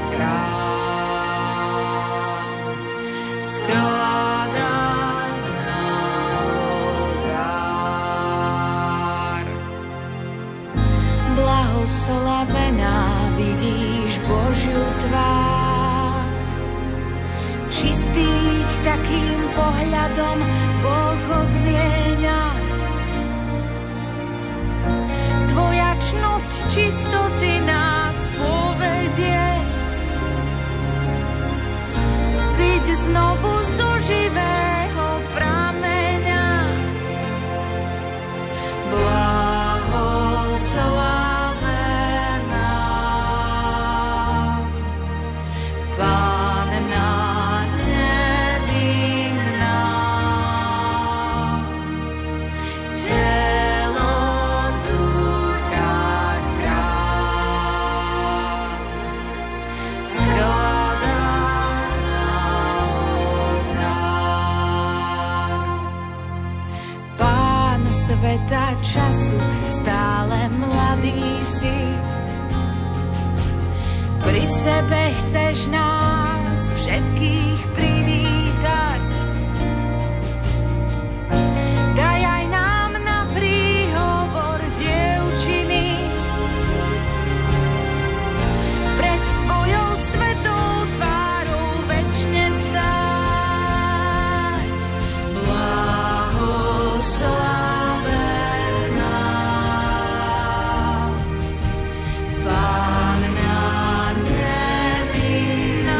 chrám skladá na oltár. Blahoslavená, vidíš Božiu tvár, čistých takým pohľadom Boh odmienia. Tvoja čnosť čistoty nás povedie. Vyď znovu zo živého prameňa. Blahoslavená Panna nevinná, telo, ducha, chrám skladá na oltár. Pán sveta času, stále mladý si, pri sebe chceš nás všetkých privítať. Daj aj nám na príhovor, dievčiny, pred tvojou svetou tvárou večne stáť. Blahoslavená Panna nevinná,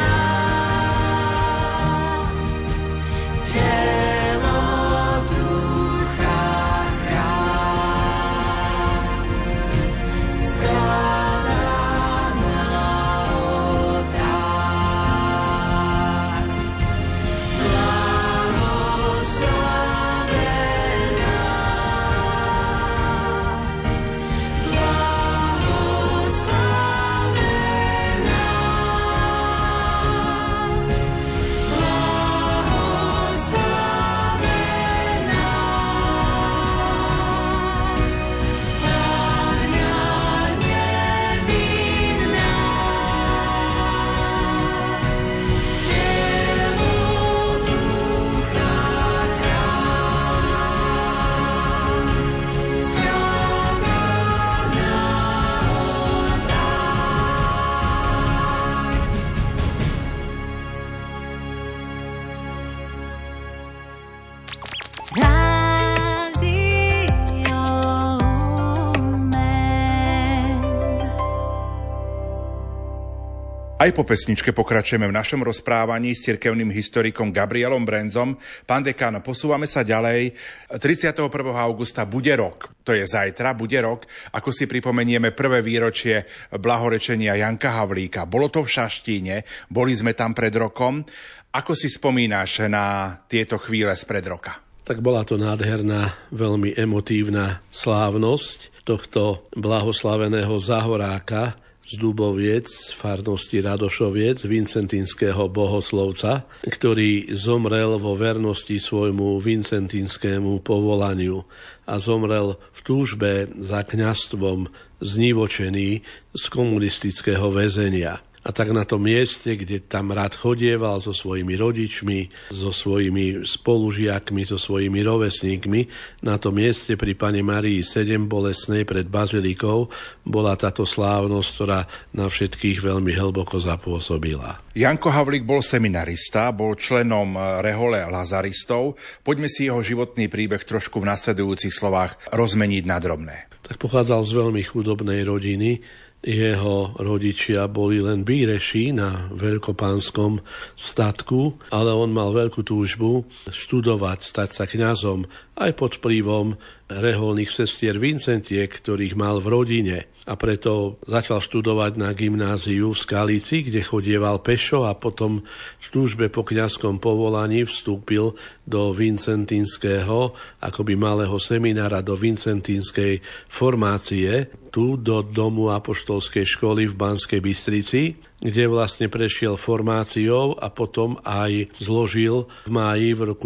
Aj po pesničke pokračujeme v našom rozprávaní s cirkevným historikom Gabrielom Brenzom. Pán dekán, posúvame sa ďalej. 31. augusta bude rok, to je zajtra, bude rok, ako si pripomenieme prvé výročie blahorečenia Janka Havlíka. Bolo to v Šaštíne, boli sme tam pred rokom. Ako si spomínaš na tieto chvíle spred roka? Tak bola to nádherná, veľmi emotívna slávnosť tohto blahoslaveného zahoráka z Duboviec, farnosti Radošoviec, vincentínskeho bohoslovca, ktorý zomrel vo vernosti svojmu vincentínskému povolaniu a zomrel v túžbe za kňazstvom znivočený z komunistického väzenia. A tak na tom mieste, kde tam rád chodieval so svojimi rodičmi, so svojimi spolužiakmi, so svojimi rovesníkmi, na tom mieste pri Pane Márii Sedembolestnej pred bazilikou bola táto slávnosť, ktorá na všetkých veľmi hlboko zapôsobila. Janko Havlík bol seminarista, bol členom rehole lazaristov. Poďme si jeho životný príbeh trošku v nasledujúcich slovách rozmeniť na drobné. Tak pochádzal z veľmi chudobnej rodiny. Jeho rodičia boli len bíreši na veľkopánskom statku, ale on mal veľkú túžbu študovať, stať sa kňazom aj pod vplyvom reholných sestier Vincentiek, ktorých mal v rodine. A preto začal študovať na gymnáziu v Skalici, kde chodieval pešo a potom v túžbe po kňazskom povolaní vstúpil do vincentínskeho, akoby malého seminára, do vincentínskej formácie, tu do domu apoštolskej školy v Banskej Bystrici, kde vlastne prešiel formáciou a potom aj zložil v máji v roku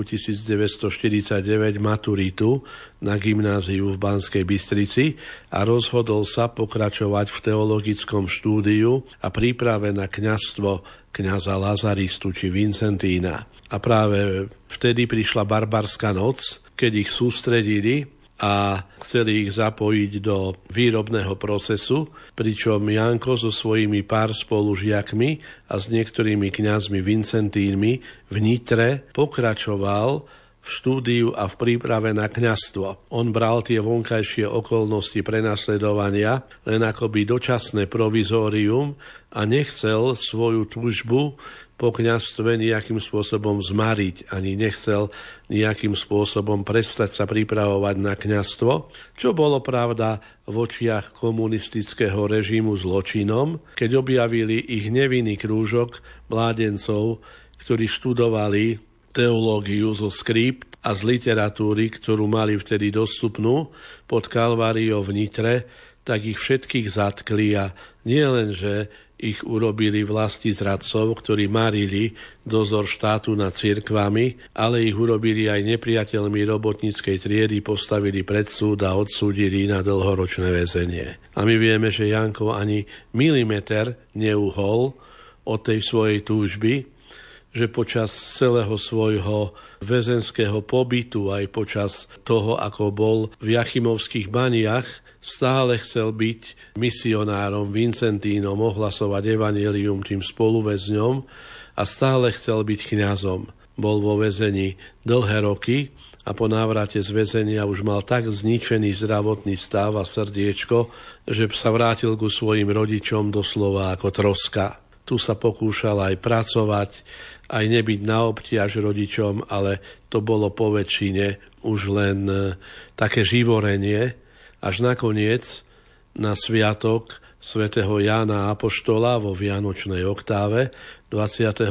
1949 maturitu na gymnáziu v Banskej Bystrici a rozhodol sa pokračovať v teologickom štúdiu a príprave na kňazstvo kňaza Lazaristu či Vincentína. A práve vtedy prišla barbarská noc, keď ich sústredili a chceli ich zapojiť do výrobného procesu, pričom Janko so svojimi pár spolužiakmi a s niektorými kňazmi Vincentínmi v Nitre pokračoval v štúdiu a v príprave na kňazstvo. On bral tie vonkajšie okolnosti prenasledovania len akoby dočasné provizórium a nechcel svoju túžbu po kňazstve nejakým spôsobom zmariť, ani nechcel nejakým spôsobom prestať sa pripravovať na kňazstvo, čo bolo pravda v očiach komunistického režimu zločinom, keď objavili ich nevinný krúžok mládencov, ktorí študovali teológiu zo skript a z literatúry, ktorú mali vtedy dostupnú pod Kalváriou v Nitre, tak ich všetkých zatkli a nie len, že ich urobili vlastizradcov, ktorí marili dozor štátu nad cirkvami, ale ich urobili aj nepriateľmi robotníckej triedy, postavili pred súd a odsúdili na dlhoročné väzenie. A my vieme, že Janko ani milimeter neuhol od tej svojej túžby, že počas celého svojho väzenského pobytu, aj počas toho, ako bol v Jachimovských baniach, stále chcel byť misionárom, Vincentínom, ohlasovať evanjelium tým spoluväzňom a stále chcel byť kňazom. Bol vo väzení dlhé roky a po návrate z väzenia už mal tak zničený zdravotný stav a srdiečko, že sa vrátil ku svojim rodičom doslova ako troska. Tu sa pokúšal aj pracovať, aj nebyť na obtiaž rodičom, ale to bolo po väčšine už len také živorenie, až nakoniec na sviatok svätého Jána Apoštola vo Vianočnej oktáve 27.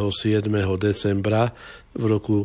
decembra v roku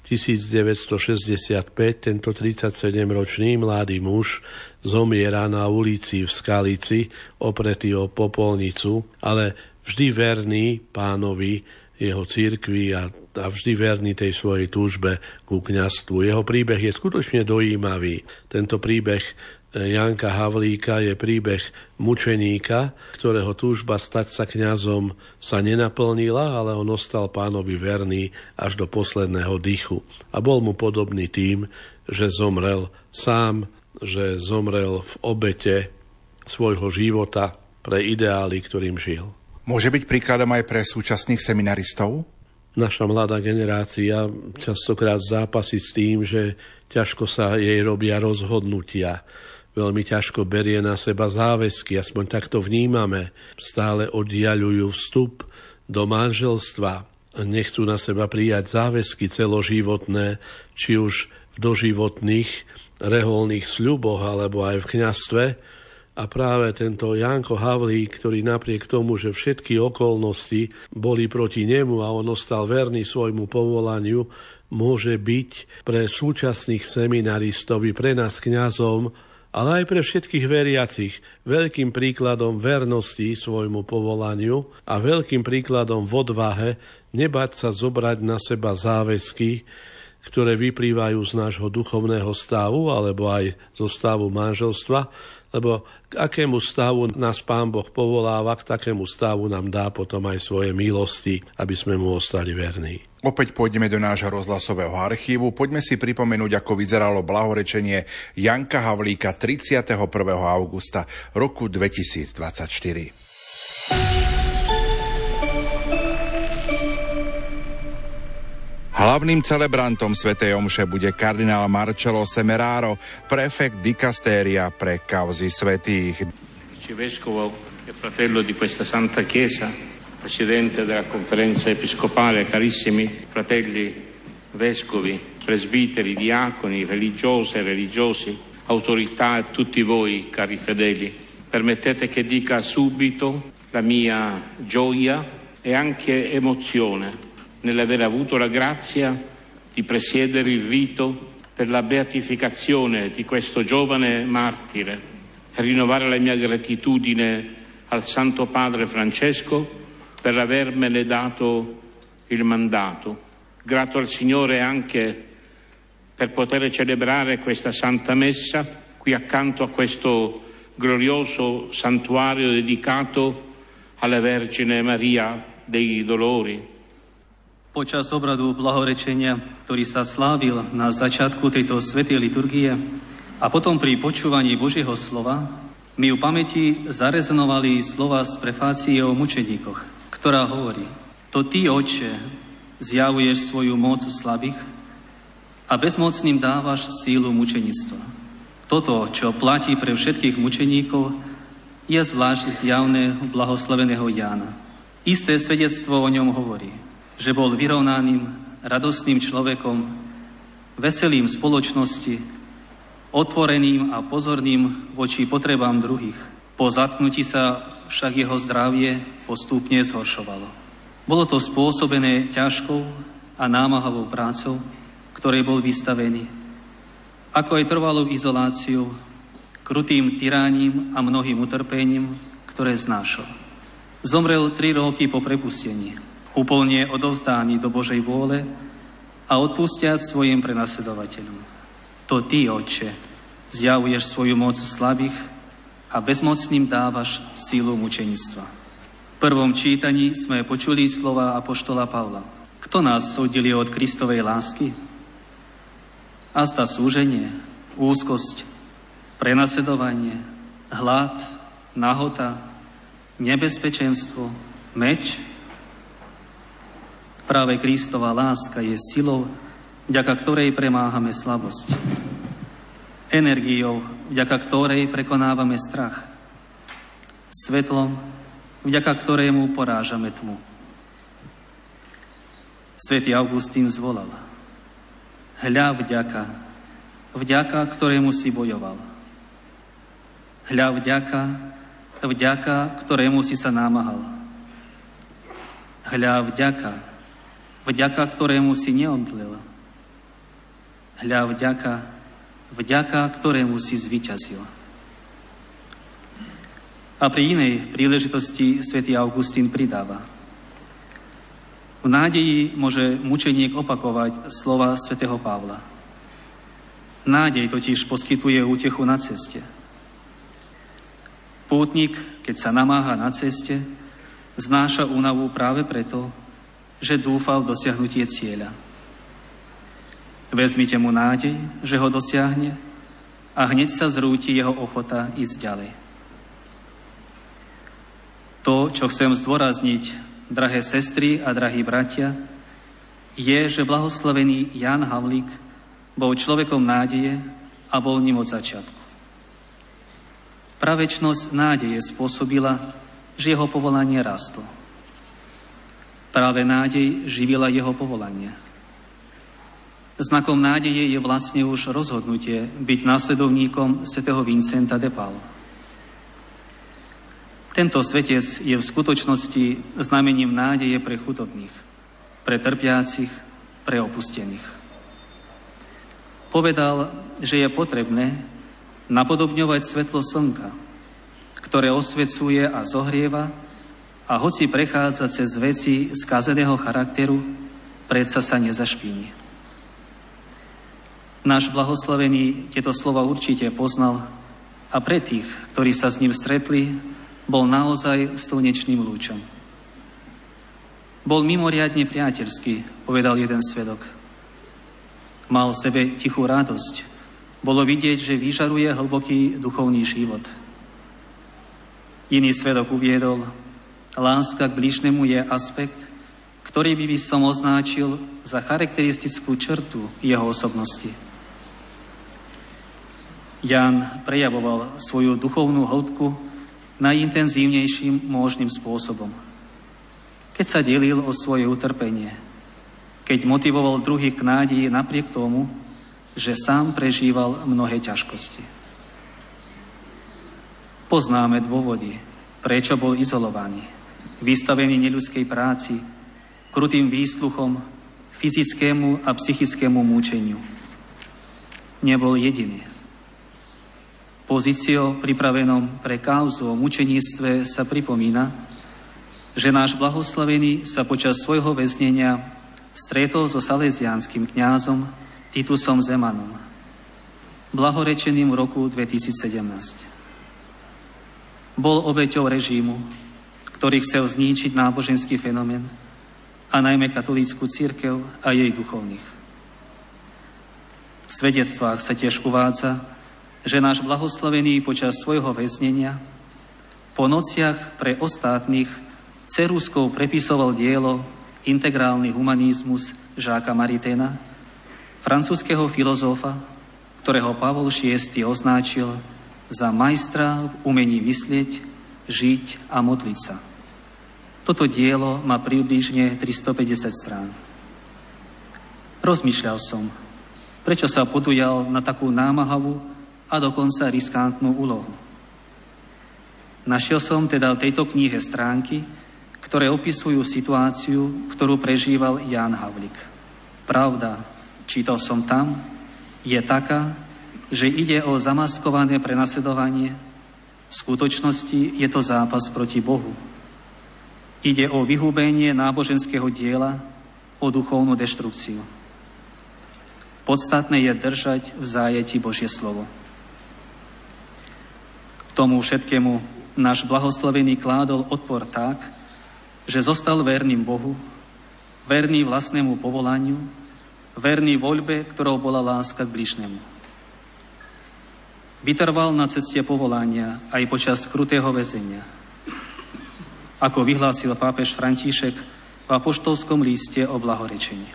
1965 tento 37-ročný mladý muž zomiera na ulici v Skalici opretý o popolnicu, ale vždy verný Pánovi, jeho cirkvi a vždy verný tej svojej túžbe ku kňazstvu. Jeho príbeh je skutočne dojímavý. Tento príbeh Janka Havlíka je príbeh mučeníka, ktorého túžba stať sa kňazom sa nenaplnila, ale on ostal Pánovi verný až do posledného dychu. A bol mu podobný tým, že zomrel sám, že zomrel v obete svojho života pre ideály, ktorým žil. Môže byť príkladom aj pre súčasných seminaristov? Naša mladá generácia častokrát zápasí s tým, že ťažko sa jej robia rozhodnutia. Veľmi ťažko berie na seba záväzky, aspoň takto vnímame. Stále oddiaľujú vstup do manželstva. Nechcú na seba prijať záväzky celoživotné, či už v doživotných reholných sľuboch, alebo aj v kňazstve. A práve tento Janko Havlík, ktorý napriek tomu, že všetky okolnosti boli proti nemu a on ostal verný svojmu povolaniu, môže byť pre súčasných seminaristov i pre nás kňazom, ale aj pre všetkých veriacich veľkým príkladom vernosti svojmu povolaniu a veľkým príkladom v odvahe nebať sa zobrať na seba záväzky, ktoré vyplývajú z nášho duchovného stavu alebo aj zo stavu manželstva, lebo k akému stavu nás Pán Boh povoláva, k takému stavu nám dá potom aj svoje milosti, aby sme mu ostali verní. Opäť pôjdeme do nášho rozhlasového archívu. Poďme si pripomenúť, ako vyzeralo blahorečenie Janka Havlíka 31. augusta roku 2024. Hlavným celebrantom svätej omše bude kardinál Marcello Semeraro, prefekt dikastéria pre kauzy svätých. Arcivescovo e fratello di questa Santa Chiesa, presidente della conferenza episcopale, carissimi fratelli vescovi, presbiteri, diaconi, religiose e religiosi, autorità e tutti voi, cari fedeli, permettete che dica subito la mia gioia e anche emozione nell'aver avuto la grazia di presiedere il rito per la beatificazione di questo giovane martire e rinnovare la mia gratitudine al Santo Padre Francesco per avermene dato il mandato. Grato al Signore anche per poter celebrare questa Santa Messa qui accanto a questo glorioso santuario dedicato alla Vergine Maria dei Dolori. Počas obradu blahorečenia, ktorý sa slávil na začiatku tejto svätej liturgie a potom pri počúvaní Božieho slova, mi v pamäti zarezonovali slova z prefácie o mučeníkoch, ktorá hovorí: To ty, Otče, zjavuješ svoju moc u slabých a bezmocným dávaš sílu mučenictva. Toto, čo platí pre všetkých mučeníkov, je zvlášť zjavné u blahoslaveného Jána. Isté svedectvo o ňom hovorí, že bol vyrovnaným, radostným človekom, veselým v spoločnosti, otvoreným a pozorným voči potrebám druhých. Po zatknutí sa však jeho zdravie postupne zhoršovalo. Bolo to spôsobené ťažkou a námahavou prácou, ktorej bol vystavený, ako aj trvalou izoláciou, krutým tyráním a mnohým utrpením, ktoré znášal. Zomrel 3 roky po prepustení, úplne odovzdaný do Božej vôle a odpustiac svojim prenasledovateľom. To ty, Otče, zjavuješ svoju moc u slabých a bezmocným dávaš sílu mučenictva. V prvom čítaní sme počuli slova apoštola Pavla. Kto nás oddelí od Kristovej lásky? Azda súženie, úzkosť, prenasledovanie, hlad, nahota, nebezpečenstvo, meč? Práve Kristova láska je silou, vďaka ktorej premáhame slabosť. Energiou, vďaka ktorej prekonávame strach. Svetlom, vďaka ktorému porážame tmu. Svätý Augustín zvolal: Hľa vďaka ktorému si bojoval. Hľa vďaka ktorému si sa námahal. Hľa vďaka ktorému si neomdlel. Hľa vďaka ktorému si zvíťazil. A pri inej príležitosti svätý Augustín pridáva: V nádeji môže mučeník opakovať slova svätého Pavla. Nádej totiž poskytuje útechu na ceste. Pútnik, keď sa namáha na ceste, znáša únavu práve preto, že dúfal v dosiahnutie cieľa. Vezmite mu nádej, že ho dosiahne a hneď sa zrúti jeho ochota ísť ďalej. To, čo chcem zdôrazniť, drahé sestry a drahí bratia, je, že blahoslavený Ján Havlík bol človekom nádeje a bol ním od začiatku. Pravečnosť nádeje spôsobila, že jeho povolanie rastlo. Práve nádej živila jeho povolanie. Znakom nádeje je vlastne už rozhodnutie byť následovníkom svätého Vincenta de Paul. Tento svetec je v skutočnosti znamením nádeje pre chudobných, pre trpiacich, pre opustených. Povedal, že je potrebné napodobňovať svetlo slnka, ktoré osvecuje a zohrieva a hoci prechádza cez veci skazeného charakteru, predsa sa nezašpíni. Náš blahoslavený tieto slova určite poznal a pre tých, ktorí sa s ním stretli, bol naozaj slnečným lúčom. Bol mimoriadne priateľský, povedal jeden svedok. Mal v sebe tichú radosť. Bolo vidieť, že vyžaruje hlboký duchovný život. Iný svedok uviedol, láska k blížnemu je aspekt, ktorý by som označil za charakteristickú črtu jeho osobnosti. Ján prejavoval svoju duchovnú hĺbku najintenzívnejším možným spôsobom. Keď sa delil o svoje utrpenie, keď motivoval druhých k nádeji napriek tomu, že sám prežíval mnohé ťažkosti. Poznáme dôvody, prečo bol izolovaný, vystavený neľudskej práci, krutým výsluchom, fyzickému a psychickému múčeniu. Nebol jediný. Pozíciou pripravenom pre kauzu o mučeníctve sa pripomína, že náš blahoslavený sa počas svojho väznenia stretol so salesiánskym kňazom Titusom Zemanom, blahorečeným v roku 2017. Bol obeťou režimu, ktorý chcel zničiť náboženský fenomén a najmä katolícku cirkev a jej duchovných. V svedectvách sa tiež uvádza, že náš blahoslavený počas svojho väznenia po nociach pre ostatných ceruzkou prepisoval dielo Integrálny humanizmus Žáka Mariténa, francúzskeho filozofa, ktorého Pavol VI označil za majstra v umení myslieť, žiť a modliť sa. Toto dielo má približne 350 strán. Rozmýšľal som, prečo sa podujal na takú námahavú a dokonca riskantnú úlohu. Našiel som teda v tejto knihe stránky, ktoré opisujú situáciu, ktorú prežíval Ján Havlík. Pravda, čítal som tam, je taká, že ide o zamaskované prenasledovanie. V skutočnosti je to zápas proti Bohu. Ide o vyhubenie náboženského diela, o duchovnú deštrukciu. Podstatné je držať v zájeti Božie slovo. Tomu všetkému náš blahoslavený kládol odpor tak, že zostal verným Bohu, verný vlastnému povolaniu, verný voľbe, ktorou bola láska k bližnému. Vytrval na ceste povolania aj počas krutého väzenia. Ako vyhlásil pápež František v apoštolskom liste o blahorečení.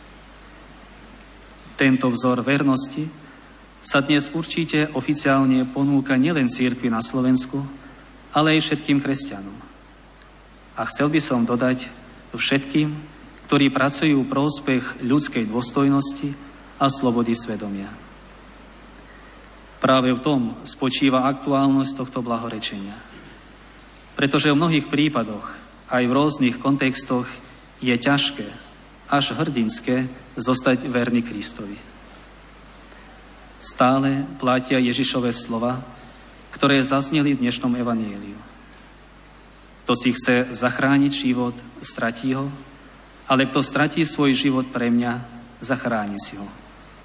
Tento vzor vernosti sa dnes určite oficiálne ponúka nielen cirkvi na Slovensku, ale aj všetkým kresťanom. A chcel by som dodať všetkým, ktorí pracujú v prospech ľudskej dôstojnosti a slobody svedomia. Práve v tom spočíva aktuálnosť tohto blahorečenia. Pretože v mnohých prípadoch, aj v rôznych kontextoch, je ťažké, až hrdinské, zostať verný Kristovi. Stále platia Ježišove slova, ktoré zazneli v dnešnom evanjeliu. Kto si chce zachrániť život, stratí ho, ale kto stratí svoj život pre mňa, zachráni si ho.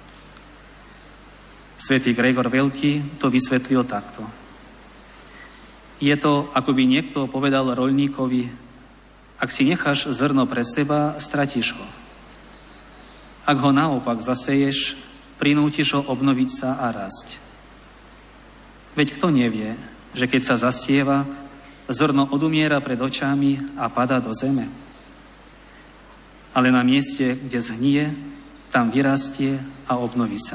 Svätý Gregor Veľký to vysvetlil takto. Je to, ako by niekto povedal roľníkovi, ak si necháš zrno pre seba, stratíš ho. Ak ho naopak zaseješ, prinútiš ho obnoviť sa a rásť. Veď kto nevie, že keď sa zasieva, zrno odumiera pred očami a padá do zeme? ale na mieste, kde zhnie, tam vyrastie a obnoví sa.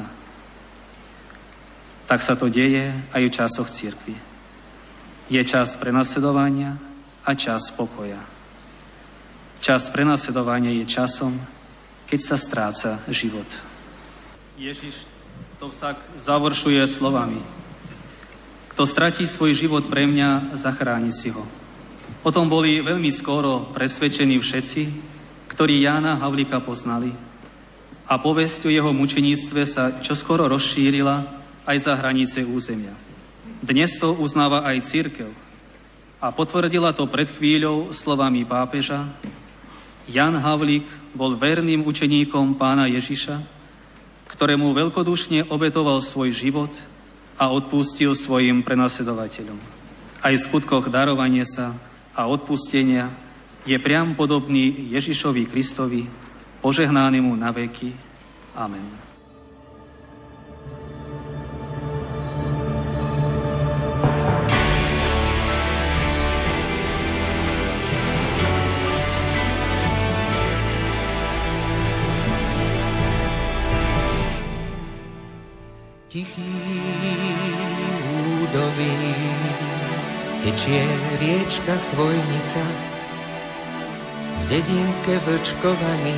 Tak sa to deje aj v časoch cirkvi. Je čas prenasledovania a čas pokoja. Čas prenasledovania je časom, keď sa stráca život. Ježiš to však završuje slovami: Kto stratí svoj život pre mňa, zachráni si ho. O tom boli veľmi skoro presvedčení všetci, ktorí Jána Havlíka poznali, a povesť o jeho mučeníctve sa čoskoro rozšírila aj za hranice územia. Dnes to uznáva aj cirkev a potvrdila to pred chvíľou slovami pápeža: Ján Havlík bol verným učeníkom Pána Ježiša, ktorému veľkodušne obetoval svoj život a odpustil svojim prenasledovateľom. Aj v skutkoch darovania sa a odpustenia je priam podobný Ježišovi Kristovi, požehnánému na veky. Amen. Tichým údolím tečie riečka Chvojnica, v dedinke vlčkovaný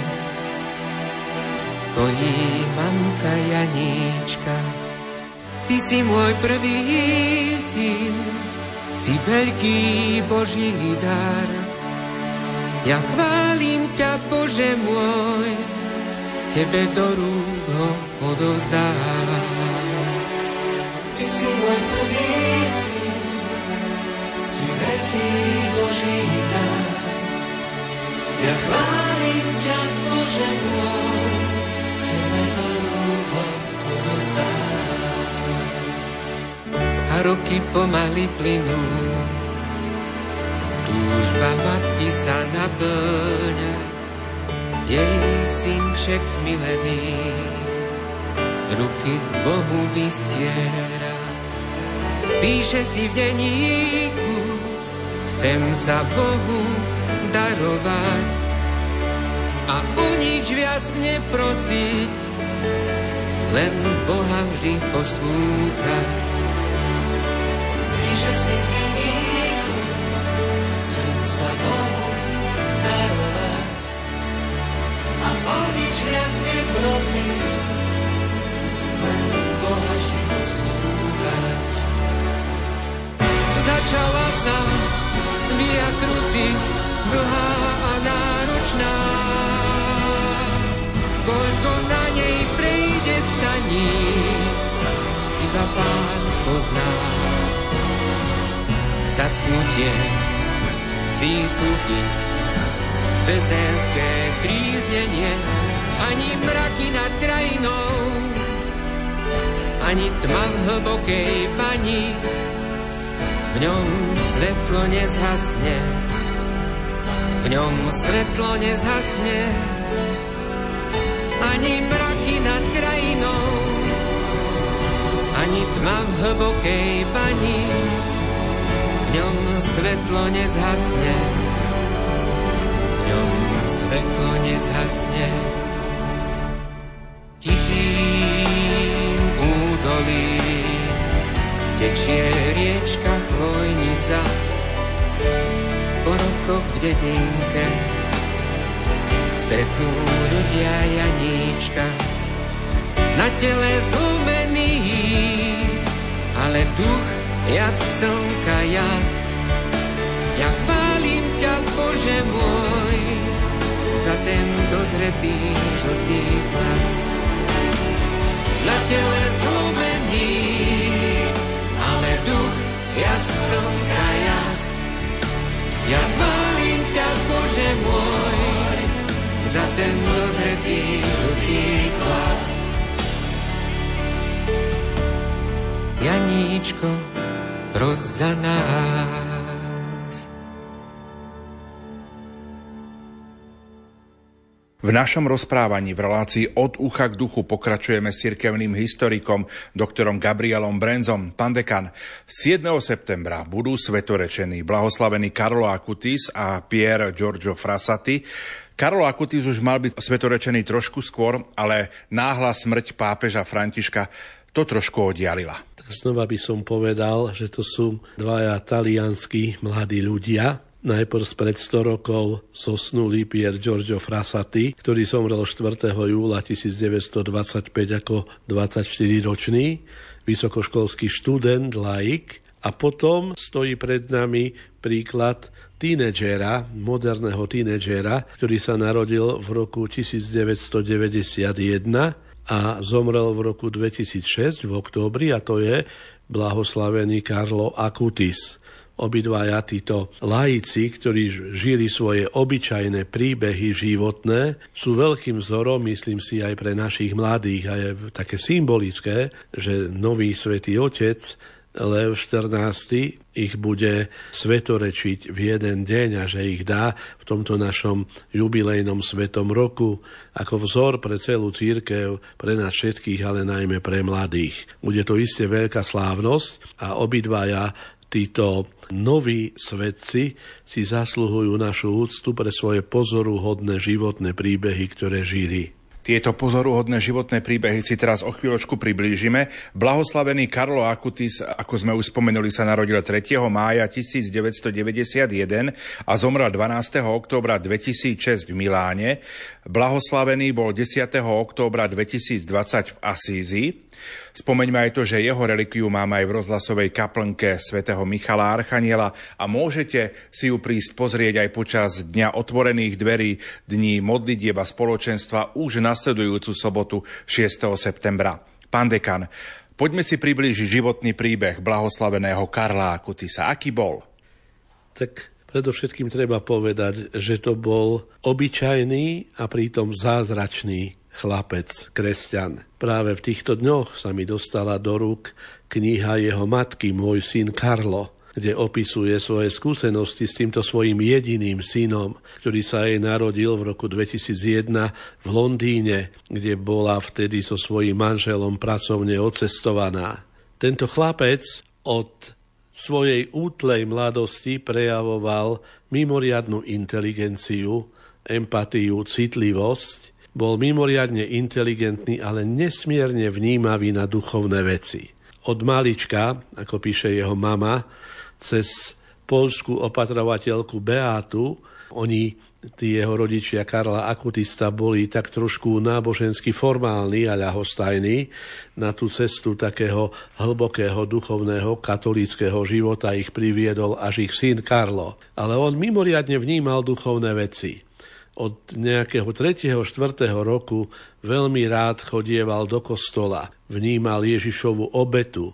kojí mamka Janíčka. Ty si môj prvý syn, si veľký Boží dar. Ja chválim ťa, Bože môj, tebe do rúk ho odovzdám. Ty si môj prvý syn, si veľký Boží dar. Ja chválim ťa, Bože môj, tebe do rúk ho odovzdám. A roky pomaly plynú, túžba matky sa naplňa, jej synček milený ruky k Bohu vystiera. Píše si v denníku: chcem sa Bohu darovať a o nič viac neprosiť, len Boha vždy poslúchať. Píše si v denníku: chcem sa Bohu darovať a o nič viac neprosiť, len Boha vždy poslúchať. Začala sa Via Crucis, dlhá a náročná, koľko na nej prejde staníc, iba Pán pozná. Zatknutie, výsluchy, väzenské tríznenie, ani mraky nad krajinou, ani tma v hlbokej bani, v ňom svetlo nezhasne, v ňom svetlo nezhasne, ani mraky nad krajinou, ani tma v hlbokej bani, v ňom svetlo nezhasne, v ňom svetlo nezhasne. Tichým údolím tečie riečka Chvojnica, po rokoch v dedinke stretnú ľudia Janíčka. Na tele zlomený, ale duch jak slnka jas. Ja chválim ťa, Bože môj, za ten dozretý žltý klas. Na tele zlomený, ale duch jak slnka jas. Ja chválim ťa, Bože môj, za ten dozretý žltý klas. Janíčko, pros za nás. V našom rozprávaní v relácii Od ucha k duchu pokračujeme s cirkevným historikom doktorom Gabrielom Brenzom. Pán dekan, 7. septembra budú svetorečení blahoslavený Carlo Acutis a Pier Giorgio Frassati. Karol Acutis už mal byť svetorečený trošku skôr, ale náhla smrť pápeža Františka to trošku oddialila. Tak znova by som povedal, že to sú dvaja talianskí mladí ľudia. Najprv pred 100 rokov zosnulý Pier Giorgio Frassati, ktorý zomrel 4. júla 1925 ako 24-ročný, vysokoškolský študent, laik. A potom stojí pred nami príklad tínedžera, moderného tínedžera, ktorý sa narodil v roku 1991 a zomrel v roku 2006 v októbri, a to je blahoslavený Carlo Acutis. Obidvaja títo laici, ktorí žili svoje obyčajné príbehy životné, sú veľkým vzorom, myslím si, aj pre našich mladých. A je také symbolické, že nový svätý otec Lev XIV ich bude svetorečiť v jeden deň a že ich dá v tomto našom jubilejnom svetom roku ako vzor pre celú cirkev, pre nás všetkých, ale najmä pre mladých. Bude to iste veľká slávnosť a obidvaja títo noví svetci si zasluhujú našu úctu pre svoje pozoruhodné životné príbehy, ktoré žili. Tieto pozoruhodné životné príbehy si teraz o chvíľočku priblížime. Blahoslavený Carlo Acutis, ako sme už spomenuli, sa narodil 3. mája 1991 a zomrel 12. októbra 2006 v Miláne. Blahoslavený bol 10. októbra 2020 v Asízi. Spomeňme aj to, že jeho relikviu máme aj v rozhlasovej kaplnke svätého Michala Archaniela a môžete si ju prísť pozrieť aj počas Dňa otvorených dverí, dní modlitieb a spoločenstva už nasledujúcu sobotu 6. septembra. Pán dekan, poďme si priblížiť životný príbeh blahoslaveného Karla Acutisa. Aký bol? Tak predovšetkým treba povedať, že to bol obyčajný a pritom zázračný chlapec, kresťan. Práve v týchto dňoch sa mi dostala do rúk kniha jeho matky, Môj syn Karlo, kde opisuje svoje skúsenosti s týmto svojím jediným synom, ktorý sa jej narodil v roku 2001 v Londýne, kde bola vtedy so svojím manželom pracovne odcestovaná. Tento chlapec od svojej útlej mladosti prejavoval mimoriadnu inteligenciu, empatiu, citlivosť. Bol mimoriadne inteligentný, ale nesmierne vnímavý na duchovné veci. Od malička, ako píše jeho mama, cez poľskú opatrovateľku Beátu, tí jeho rodičia Karla Acutista boli tak trošku nábožensky formálni a ľahostajní. Na tú cestu takého hlbokého duchovného katolíckeho života ich priviedol až ich syn Karlo. Ale on mimoriadne vnímal duchovné veci. Od nejakého 3. 4. roku veľmi rád chodieval do kostola. Vnímal Ježišovu obetu,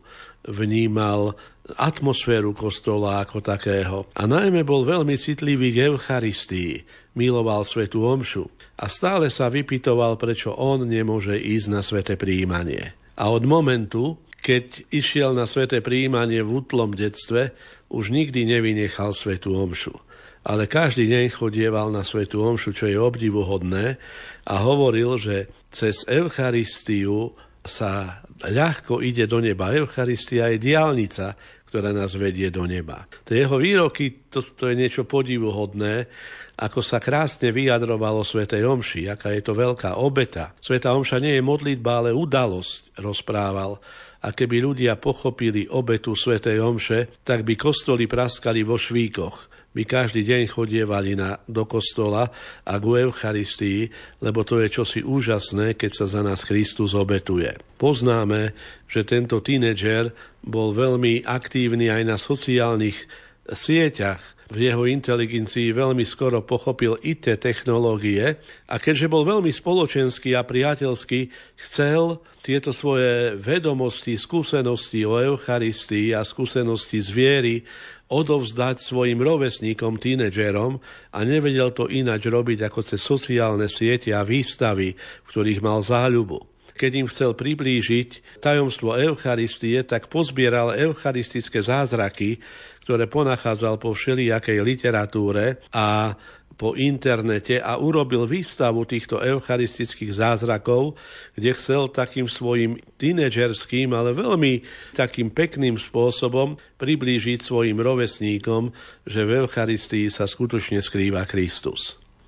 vnímal atmosféru kostola ako takého. A najmä bol veľmi citlivý k Eucharistii, miloval svätú omšu a stále sa vypytoval, prečo on nemôže ísť na sväté prijímanie. A od momentu, keď išiel na sväté prijímanie v útlom detstve, už nikdy nevynechal svätú omšu. Ale každý deň chodieval na svätú omšu, čo je obdivuhodné, a hovoril, že cez Eucharistiu sa ľahko ide do neba. Eucharistia je diaľnica, ktorá nás vedie do neba. Tie jeho výroky, to je niečo podivuhodné, ako sa krásne vyjadrovalo svätej omši, aká je to veľká obeta. Svätá omša nie je modlitba, ale udalosť, rozprával. A keby ľudia pochopili obetu svätej omše, tak by kostoly praskali vo švíkoch. By každý deň chodievali do kostola a ku Eucharistii, lebo to je čosi úžasné, keď sa za nás Kristus obetuje. Poznáme, že tento tínedžer bol veľmi aktívny aj na sociálnych sieťach. V jeho inteligencii veľmi skoro pochopil IT technológie a keďže bol veľmi spoločenský a priateľský, chcel tieto svoje vedomosti, skúsenosti o Eucharistii a skúsenosti z viery odovzdať svojim rovesníkom, tínedžerom, a nevedel to ináč robiť ako cez sociálne siete a výstavy, v ktorých mal záľubu. Keď im chcel priblížiť tajomstvo Eucharistie, tak pozbieral eucharistické zázraky, ktoré ponachádzal po všelijakej literatúre a po internete, a urobil výstavu týchto eucharistických zázrakov, kde chcel takým svojim tínedžerským, ale veľmi takým pekným spôsobom priblížiť svojim rovesníkom, že v Eucharistii sa skutočne skrýva Kristus.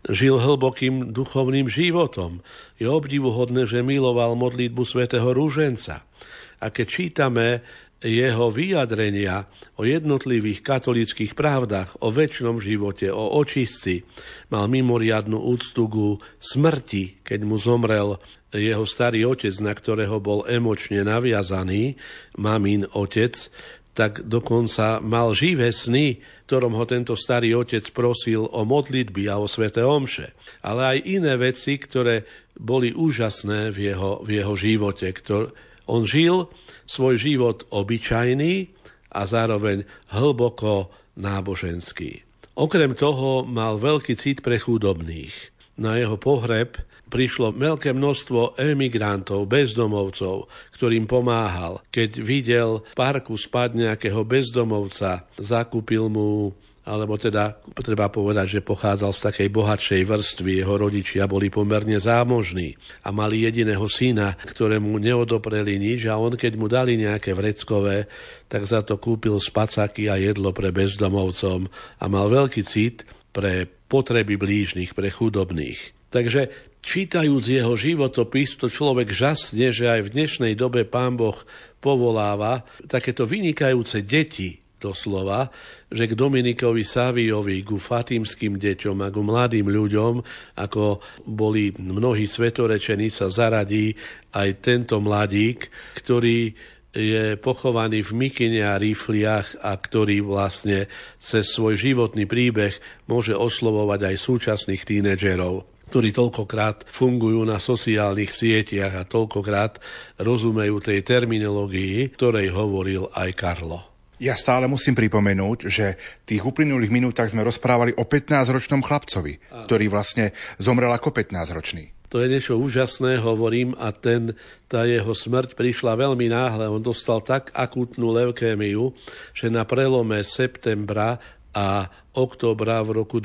žil hlbokým duchovným životom. Je obdivuhodné, že miloval modlitbu svätého Rúženca. A keď čítame jeho vyjadrenia o jednotlivých katolíckych pravdách, o večnom živote, o očistci, mal mimoriadnu úctu ku smrti, keď mu zomrel jeho starý otec, na ktorého bol emočne naviazaný, mamin otec, tak dokonca mal živé sny, ktorom ho tento starý otec prosil o modlitby a o sväté omše. Ale aj iné veci, ktoré boli úžasné v jeho živote. On žil svoj život obyčajný a zároveň hlboko náboženský. Okrem toho mal veľký cit pre chudobných. Na jeho pohreb prišlo veľké množstvo emigrantov, bezdomovcov, ktorým pomáhal. Keď videl v parku spať nejakého bezdomovca, zakúpil mu, alebo teda treba povedať, že pochádzal z takej bohatšej vrstvy, jeho rodičia boli pomerne zámožní a mali jediného syna, ktorému neodopreli nič, a on, keď mu dali nejaké vreckové, tak za to kúpil spacáky a jedlo pre bezdomovcom a mal veľký cit pre potreby blížnych, pre chudobných. Takže čítajúc jeho životopis, to človek žasne, že aj v dnešnej dobe Pán Boh povoláva takéto vynikajúce deti, doslova, že k Dominikovi Saviovi, ku fatímskym deťom a ku mladým ľuďom, ako boli mnohí svetorečení, sa zaradí aj tento mladík, ktorý je pochovaný v mikine a rifliach a ktorý vlastne cez svoj životný príbeh môže oslovovať aj súčasných tínedžerov, ktorí toľkokrát fungujú na sociálnych sieťach a toľkokrát rozumejú tej terminológii, ktorej hovoril aj Karlo. Ja stále musím pripomenúť, že v tých uplynulých minútach sme rozprávali o 15-ročnom chlapcovi, ktorý vlastne zomrel ako 15-ročný. To je niečo úžasné, hovorím, a tá jeho smrť prišla veľmi náhle. On dostal tak akútnu leukémiu, že na prelome septembra a októbra v roku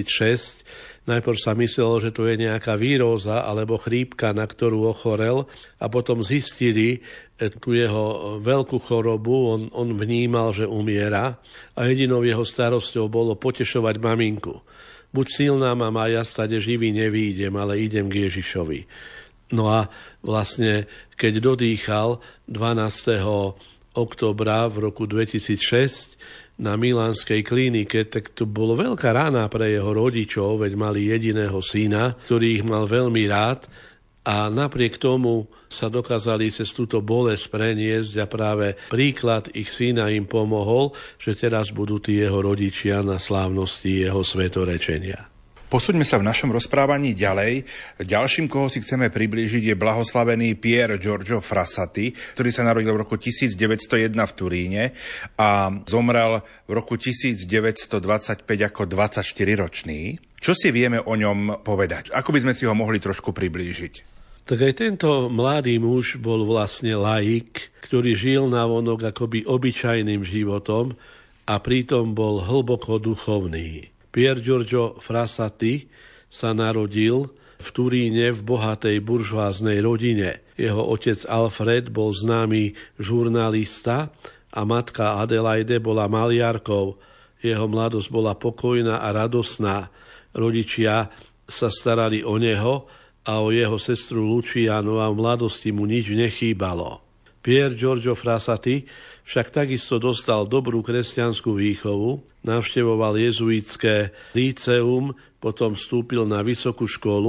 2006 najprv sa myslelo, že to je nejaká víróza alebo chrípka, na ktorú ochorel, a potom zistili tú jeho veľkú chorobu. On vnímal, že umiera, a jedinou jeho starosťou bolo potešovať maminku. Buď silná mama, ja stade živý nevídem, ale idem k Ježišovi. No a vlastne, keď dodýchal 12. októbra v roku 2006 na milánskej klinike, tak to bolo veľká rána pre jeho rodičov, veď mali jediného syna, ktorý ich mal veľmi rád, a napriek tomu sa dokázali cez túto bolesť preniesť a práve príklad ich syna im pomohol, že teraz budú tí jeho rodičia na slávnosti jeho svetorečenia. Posúďme sa v našom rozprávaní ďalej. Ďalším, koho si chceme priblížiť, je blahoslavený Pier Giorgio Frassati, ktorý sa narodil v roku 1901 v Turíne a zomrel v roku 1925 ako 24-ročný. Čo si vieme o ňom povedať? Ako by sme si ho mohli trošku priblížiť? Tak aj tento mladý muž bol vlastne laik, ktorý žil navonok akoby obyčajným životom a pritom bol hlboko duchovný. Pier Giorgio Frassati sa narodil v Turíne v bohatej buržoáznej rodine. Jeho otec Alfred bol známy žurnalista a matka Adelaide bola maliarkou. Jeho mladosť bola pokojná a radosná. Rodičia sa starali o neho a o jeho sestru Lucianu a v mladosti mu nič nechýbalo. Pier Giorgio Frassati však takisto dostal dobrú kresťanskú výchovu, navštevoval jezuitské líceum, potom vstúpil na vysokú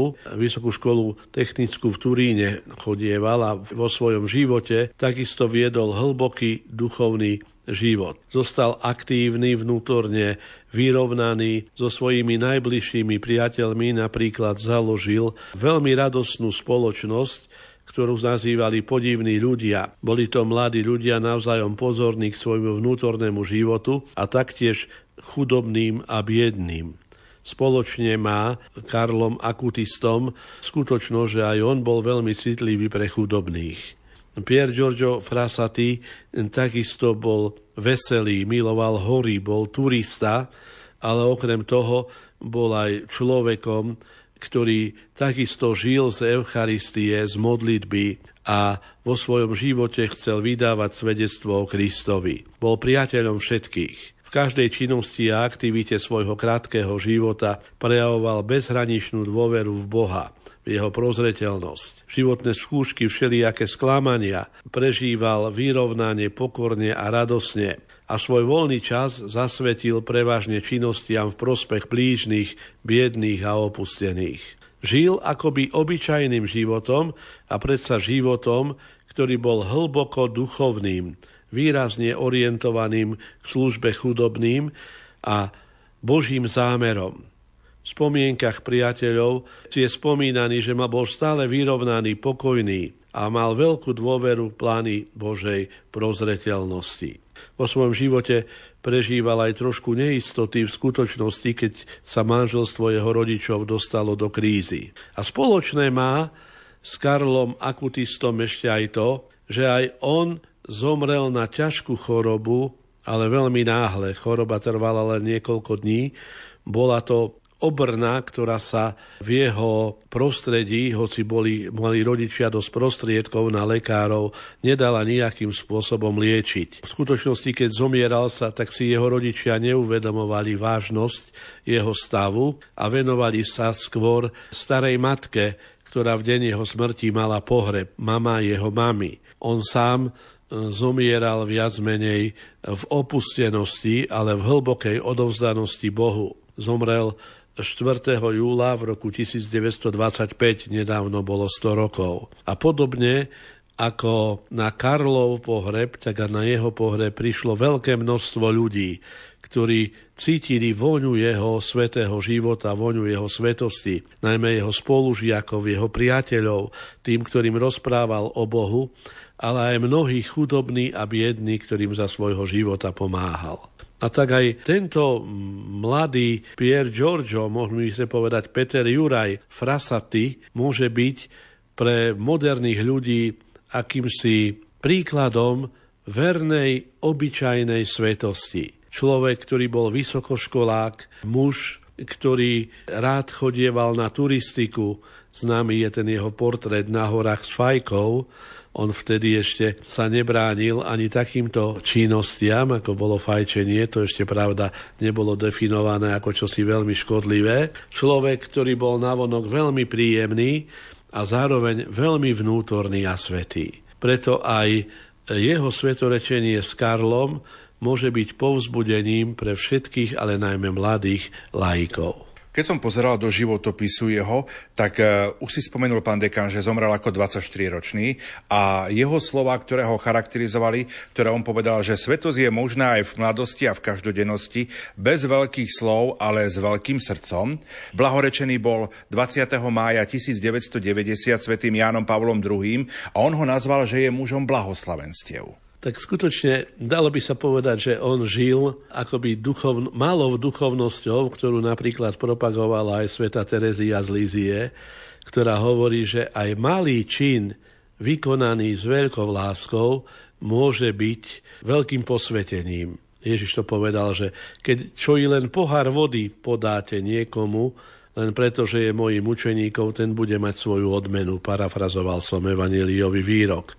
školu technickú v Turíne chodieval a vo svojom živote takisto viedol hlboký duchovný život. Zostal aktívny, vnútorne vyrovnaný, so svojimi najbližšími priateľmi napríklad založil veľmi radostnú spoločnosť, ktorú nazývali podivní ľudia. Boli to mladí ľudia navzájom pozorní k svojmu vnútornému životu a taktiež chudobným a biedným. Spoločne má Karlom Akutistom skutočnosť, že aj on bol veľmi citlivý pre chudobných. Pier Giorgio Frassati takisto bol veselý, miloval hory, bol turista, ale okrem toho bol aj človekom, ktorý takisto žil z Eucharistie, z modlitby a vo svojom živote chcel vydávať svedectvo o Kristovi. Bol priateľom všetkých. V každej činnosti a aktivite svojho krátkeho života prejavoval bezhraničnú dôveru v Boha, v jeho prozreteľnosť. Životné skúšky, všelijaké sklamania prežíval vyrovnane, pokorne a radosne a svoj voľný čas zasvetil prevažne činnostiam v prospech blížnych, biedných a opustených. Žil akoby obyčajným životom a predsa životom, ktorý bol hlboko duchovným, výrazne orientovaným k službe chudobným a Božím zámerom. V spomienkach priateľov je spomínaný, že bol stále vyrovnaný, pokojný a mal veľkú dôveru v plány Božej prozreteľnosti. Vo svojom živote prežíval aj trošku neistoty v skutočnosti, keď sa manželstvo jeho rodičov dostalo do krízy. A spoločné má s Karlom Akutistom ešte aj to, že aj on zomrel na ťažkú chorobu, ale veľmi náhle. Choroba trvala len niekoľko dní. Bola to obrna, ktorá sa v jeho prostredí, hoci mali rodičia dosť prostriedkov na lekárov, nedala nejakým spôsobom liečiť. V skutočnosti, keď zomieral sa, tak si jeho rodičia neuvedomovali vážnosť jeho stavu a venovali sa skôr starej matke, ktorá v deň jeho smrti mala pohreb, mama jeho mamy. On sám zomieral viac menej v opustenosti, ale v hlbokej odovzdanosti Bohu. Zomrel 4. júla v roku 1925, nedávno bolo 100 rokov. A podobne ako na Karlov pohreb, tak a na jeho pohreb prišlo veľké množstvo ľudí, ktorí cítili vôňu jeho svätého života, vôňu jeho svetosti, najmä jeho spolužiakov, jeho priateľov, tým, ktorým rozprával o Bohu, ale aj mnohí chudobní a biední, ktorým za svojho života pomáhal. A tak aj tento mladý Pier Giorgio, mohli sme povedať Peter Juraj Frassati, môže byť pre moderných ľudí akýmsi príkladom vernej, obyčajnej svetosti. Človek, ktorý bol vysokoškolák, muž, ktorý rád chodieval na turistiku, známy je ten jeho portrét na horách s fajkou. On vtedy ešte sa nebránil ani takýmto činnostiam, ako bolo fajčenie, to ešte pravda nebolo definované ako čosi veľmi škodlivé. Človek, ktorý bol navonok veľmi príjemný a zároveň veľmi vnútorný a svätý. Preto aj jeho svetorečenie s Karlom môže byť povzbudením pre všetkých, ale najmä mladých laikov. Keď som pozeral do životopisu jeho, tak už si spomenul pán dekan, že zomrel ako 24-ročný a jeho slová, ktoré ho charakterizovali, ktoré on povedal, že svetosť je možná aj v mladosti a v každodennosti, bez veľkých slov, ale s veľkým srdcom. Blahorečený bol 20. mája 1990 svätým Jánom Pavlom II a on ho nazval, že je mužom blahoslavenstiev. Tak skutočne dalo by sa povedať, že on žil akoby malou duchovnosťou, ktorú napríklad propagovala aj svätá Terezia z Lízie, ktorá hovorí, že aj malý čin vykonaný s veľkou láskou môže byť veľkým posvetením. Ježiš to povedal, že keď čo i len pohár vody podáte niekomu, len preto, že je mojím učeníkom, ten bude mať svoju odmenu. Parafrazoval som evanjeliový výrok.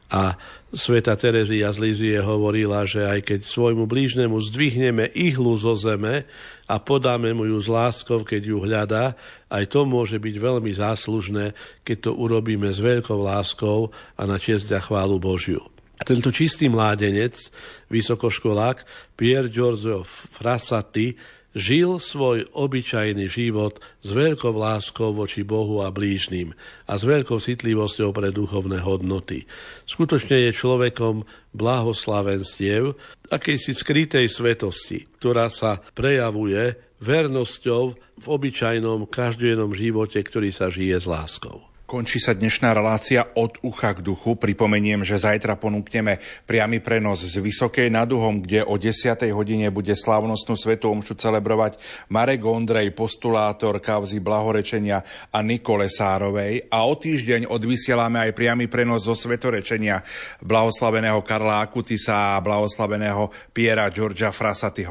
A svätá Terezia z Lízie hovorila, že aj keď svojmu blížnemu zdvihneme ihlu zo zeme a podáme mu ju s láskou, keď ju hľadá, aj to môže byť veľmi záslužné, keď to urobíme s veľkou láskou a na česť a chválu Božiu. A tento čistý mládenec, vysokoškolák Pier Giorgio Frassati, žil svoj obyčajný život s veľkou láskou voči Bohu a blížnym a s veľkou citlivosťou pre duchovné hodnoty. Skutočne je človekom blahoslavenstiev, akejsi skrytej svetosti, ktorá sa prejavuje vernosťou v obyčajnom každodennom živote, ktorý sa žije s láskou. Končí sa dnešná relácia Od ucha k duchu. Pripomeniem, že zajtra ponúkneme priamy prenos z Vysokej nad Uhom, kde o 10. hodine bude slávnostnú svätú omšu celebrovať Marek Ondrej, postulátor kauzy blahorečenia a Nikole Sárovej. A o týždeň odvysielame aj priamy prenos zo svetorečenia blahoslaveného Karla Akutisa a blahoslaveného Piera Giorgia Frassatiho.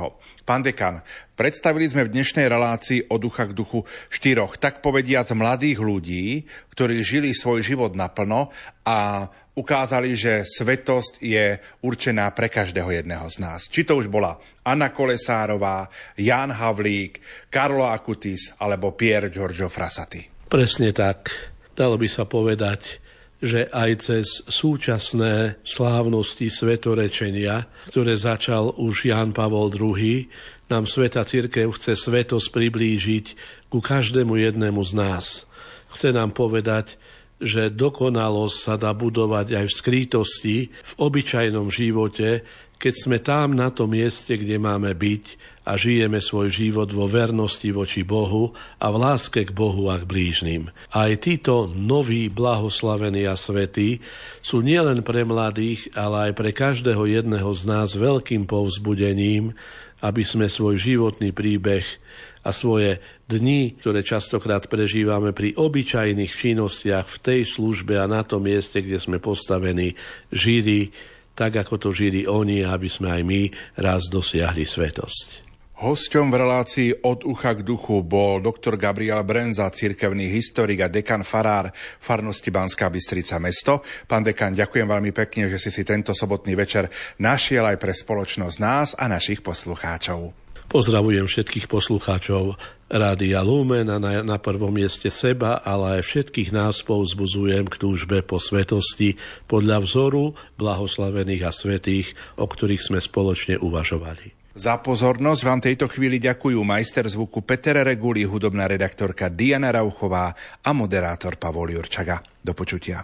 Pán dekan, predstavili sme v dnešnej relácii Od ducha k duchu 4, tak povediac mladých ľudí, ktorí žili svoj život naplno a ukázali, že svetosť je určená pre každého jedného z nás. Či to už bola Anna Kolesárová, Ján Havlík, Carlo Acutis alebo Pier Giorgio Frassati. Presne tak. Dalo by sa povedať, že aj cez súčasné slávnosti svetorečenia, ktoré začal už Ján Pavol II, nám Svätá Cirkev chce svetosť priblížiť ku každému jednému z nás. Chce nám povedať, že dokonalosť sa dá budovať aj v skrytosti, v obyčajnom živote, keď sme tam na tom mieste, kde máme byť a žijeme svoj život vo vernosti voči Bohu a v láske k Bohu a k blížnym. Aj títo noví blahoslavení a svätí sú nielen pre mladých, ale aj pre každého jedného z nás veľkým povzbudením, aby sme svoj životný príbeh a svoje dni, ktoré častokrát prežívame pri obyčajných činnostiach v tej službe a na tom mieste, kde sme postavení, žili tak, ako to žili oni, aby sme aj my raz dosiahli svetosť. Hosťom v relácii Od ucha k duchu bol doktor Gabriel Brenza, cirkevný historik a dekan farár farnosti Banská Bystrica mesto. Pán dekan, ďakujem veľmi pekne, že si tento sobotný večer našiel aj pre spoločnosť nás a našich poslucháčov. Pozdravujem všetkých poslucháčov Rádia Lumen a na prvom mieste seba, ale aj všetkých nás povzbudzujem k túžbe po svetosti podľa vzoru blahoslavených a svätých, o ktorých sme spoločne uvažovali. Za pozornosť vám tejto chvíli ďakujú majster zvuku Peter Reguli, hudobná redaktorka Diana Rauchová a moderátor Pavol Jurčaga. Do počutia.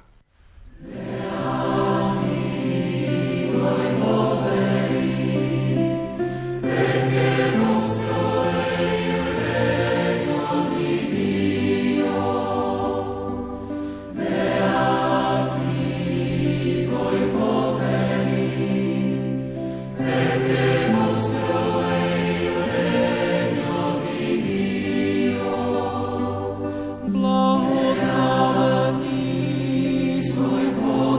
Blahoslavený svoj Boh.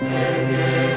Amen.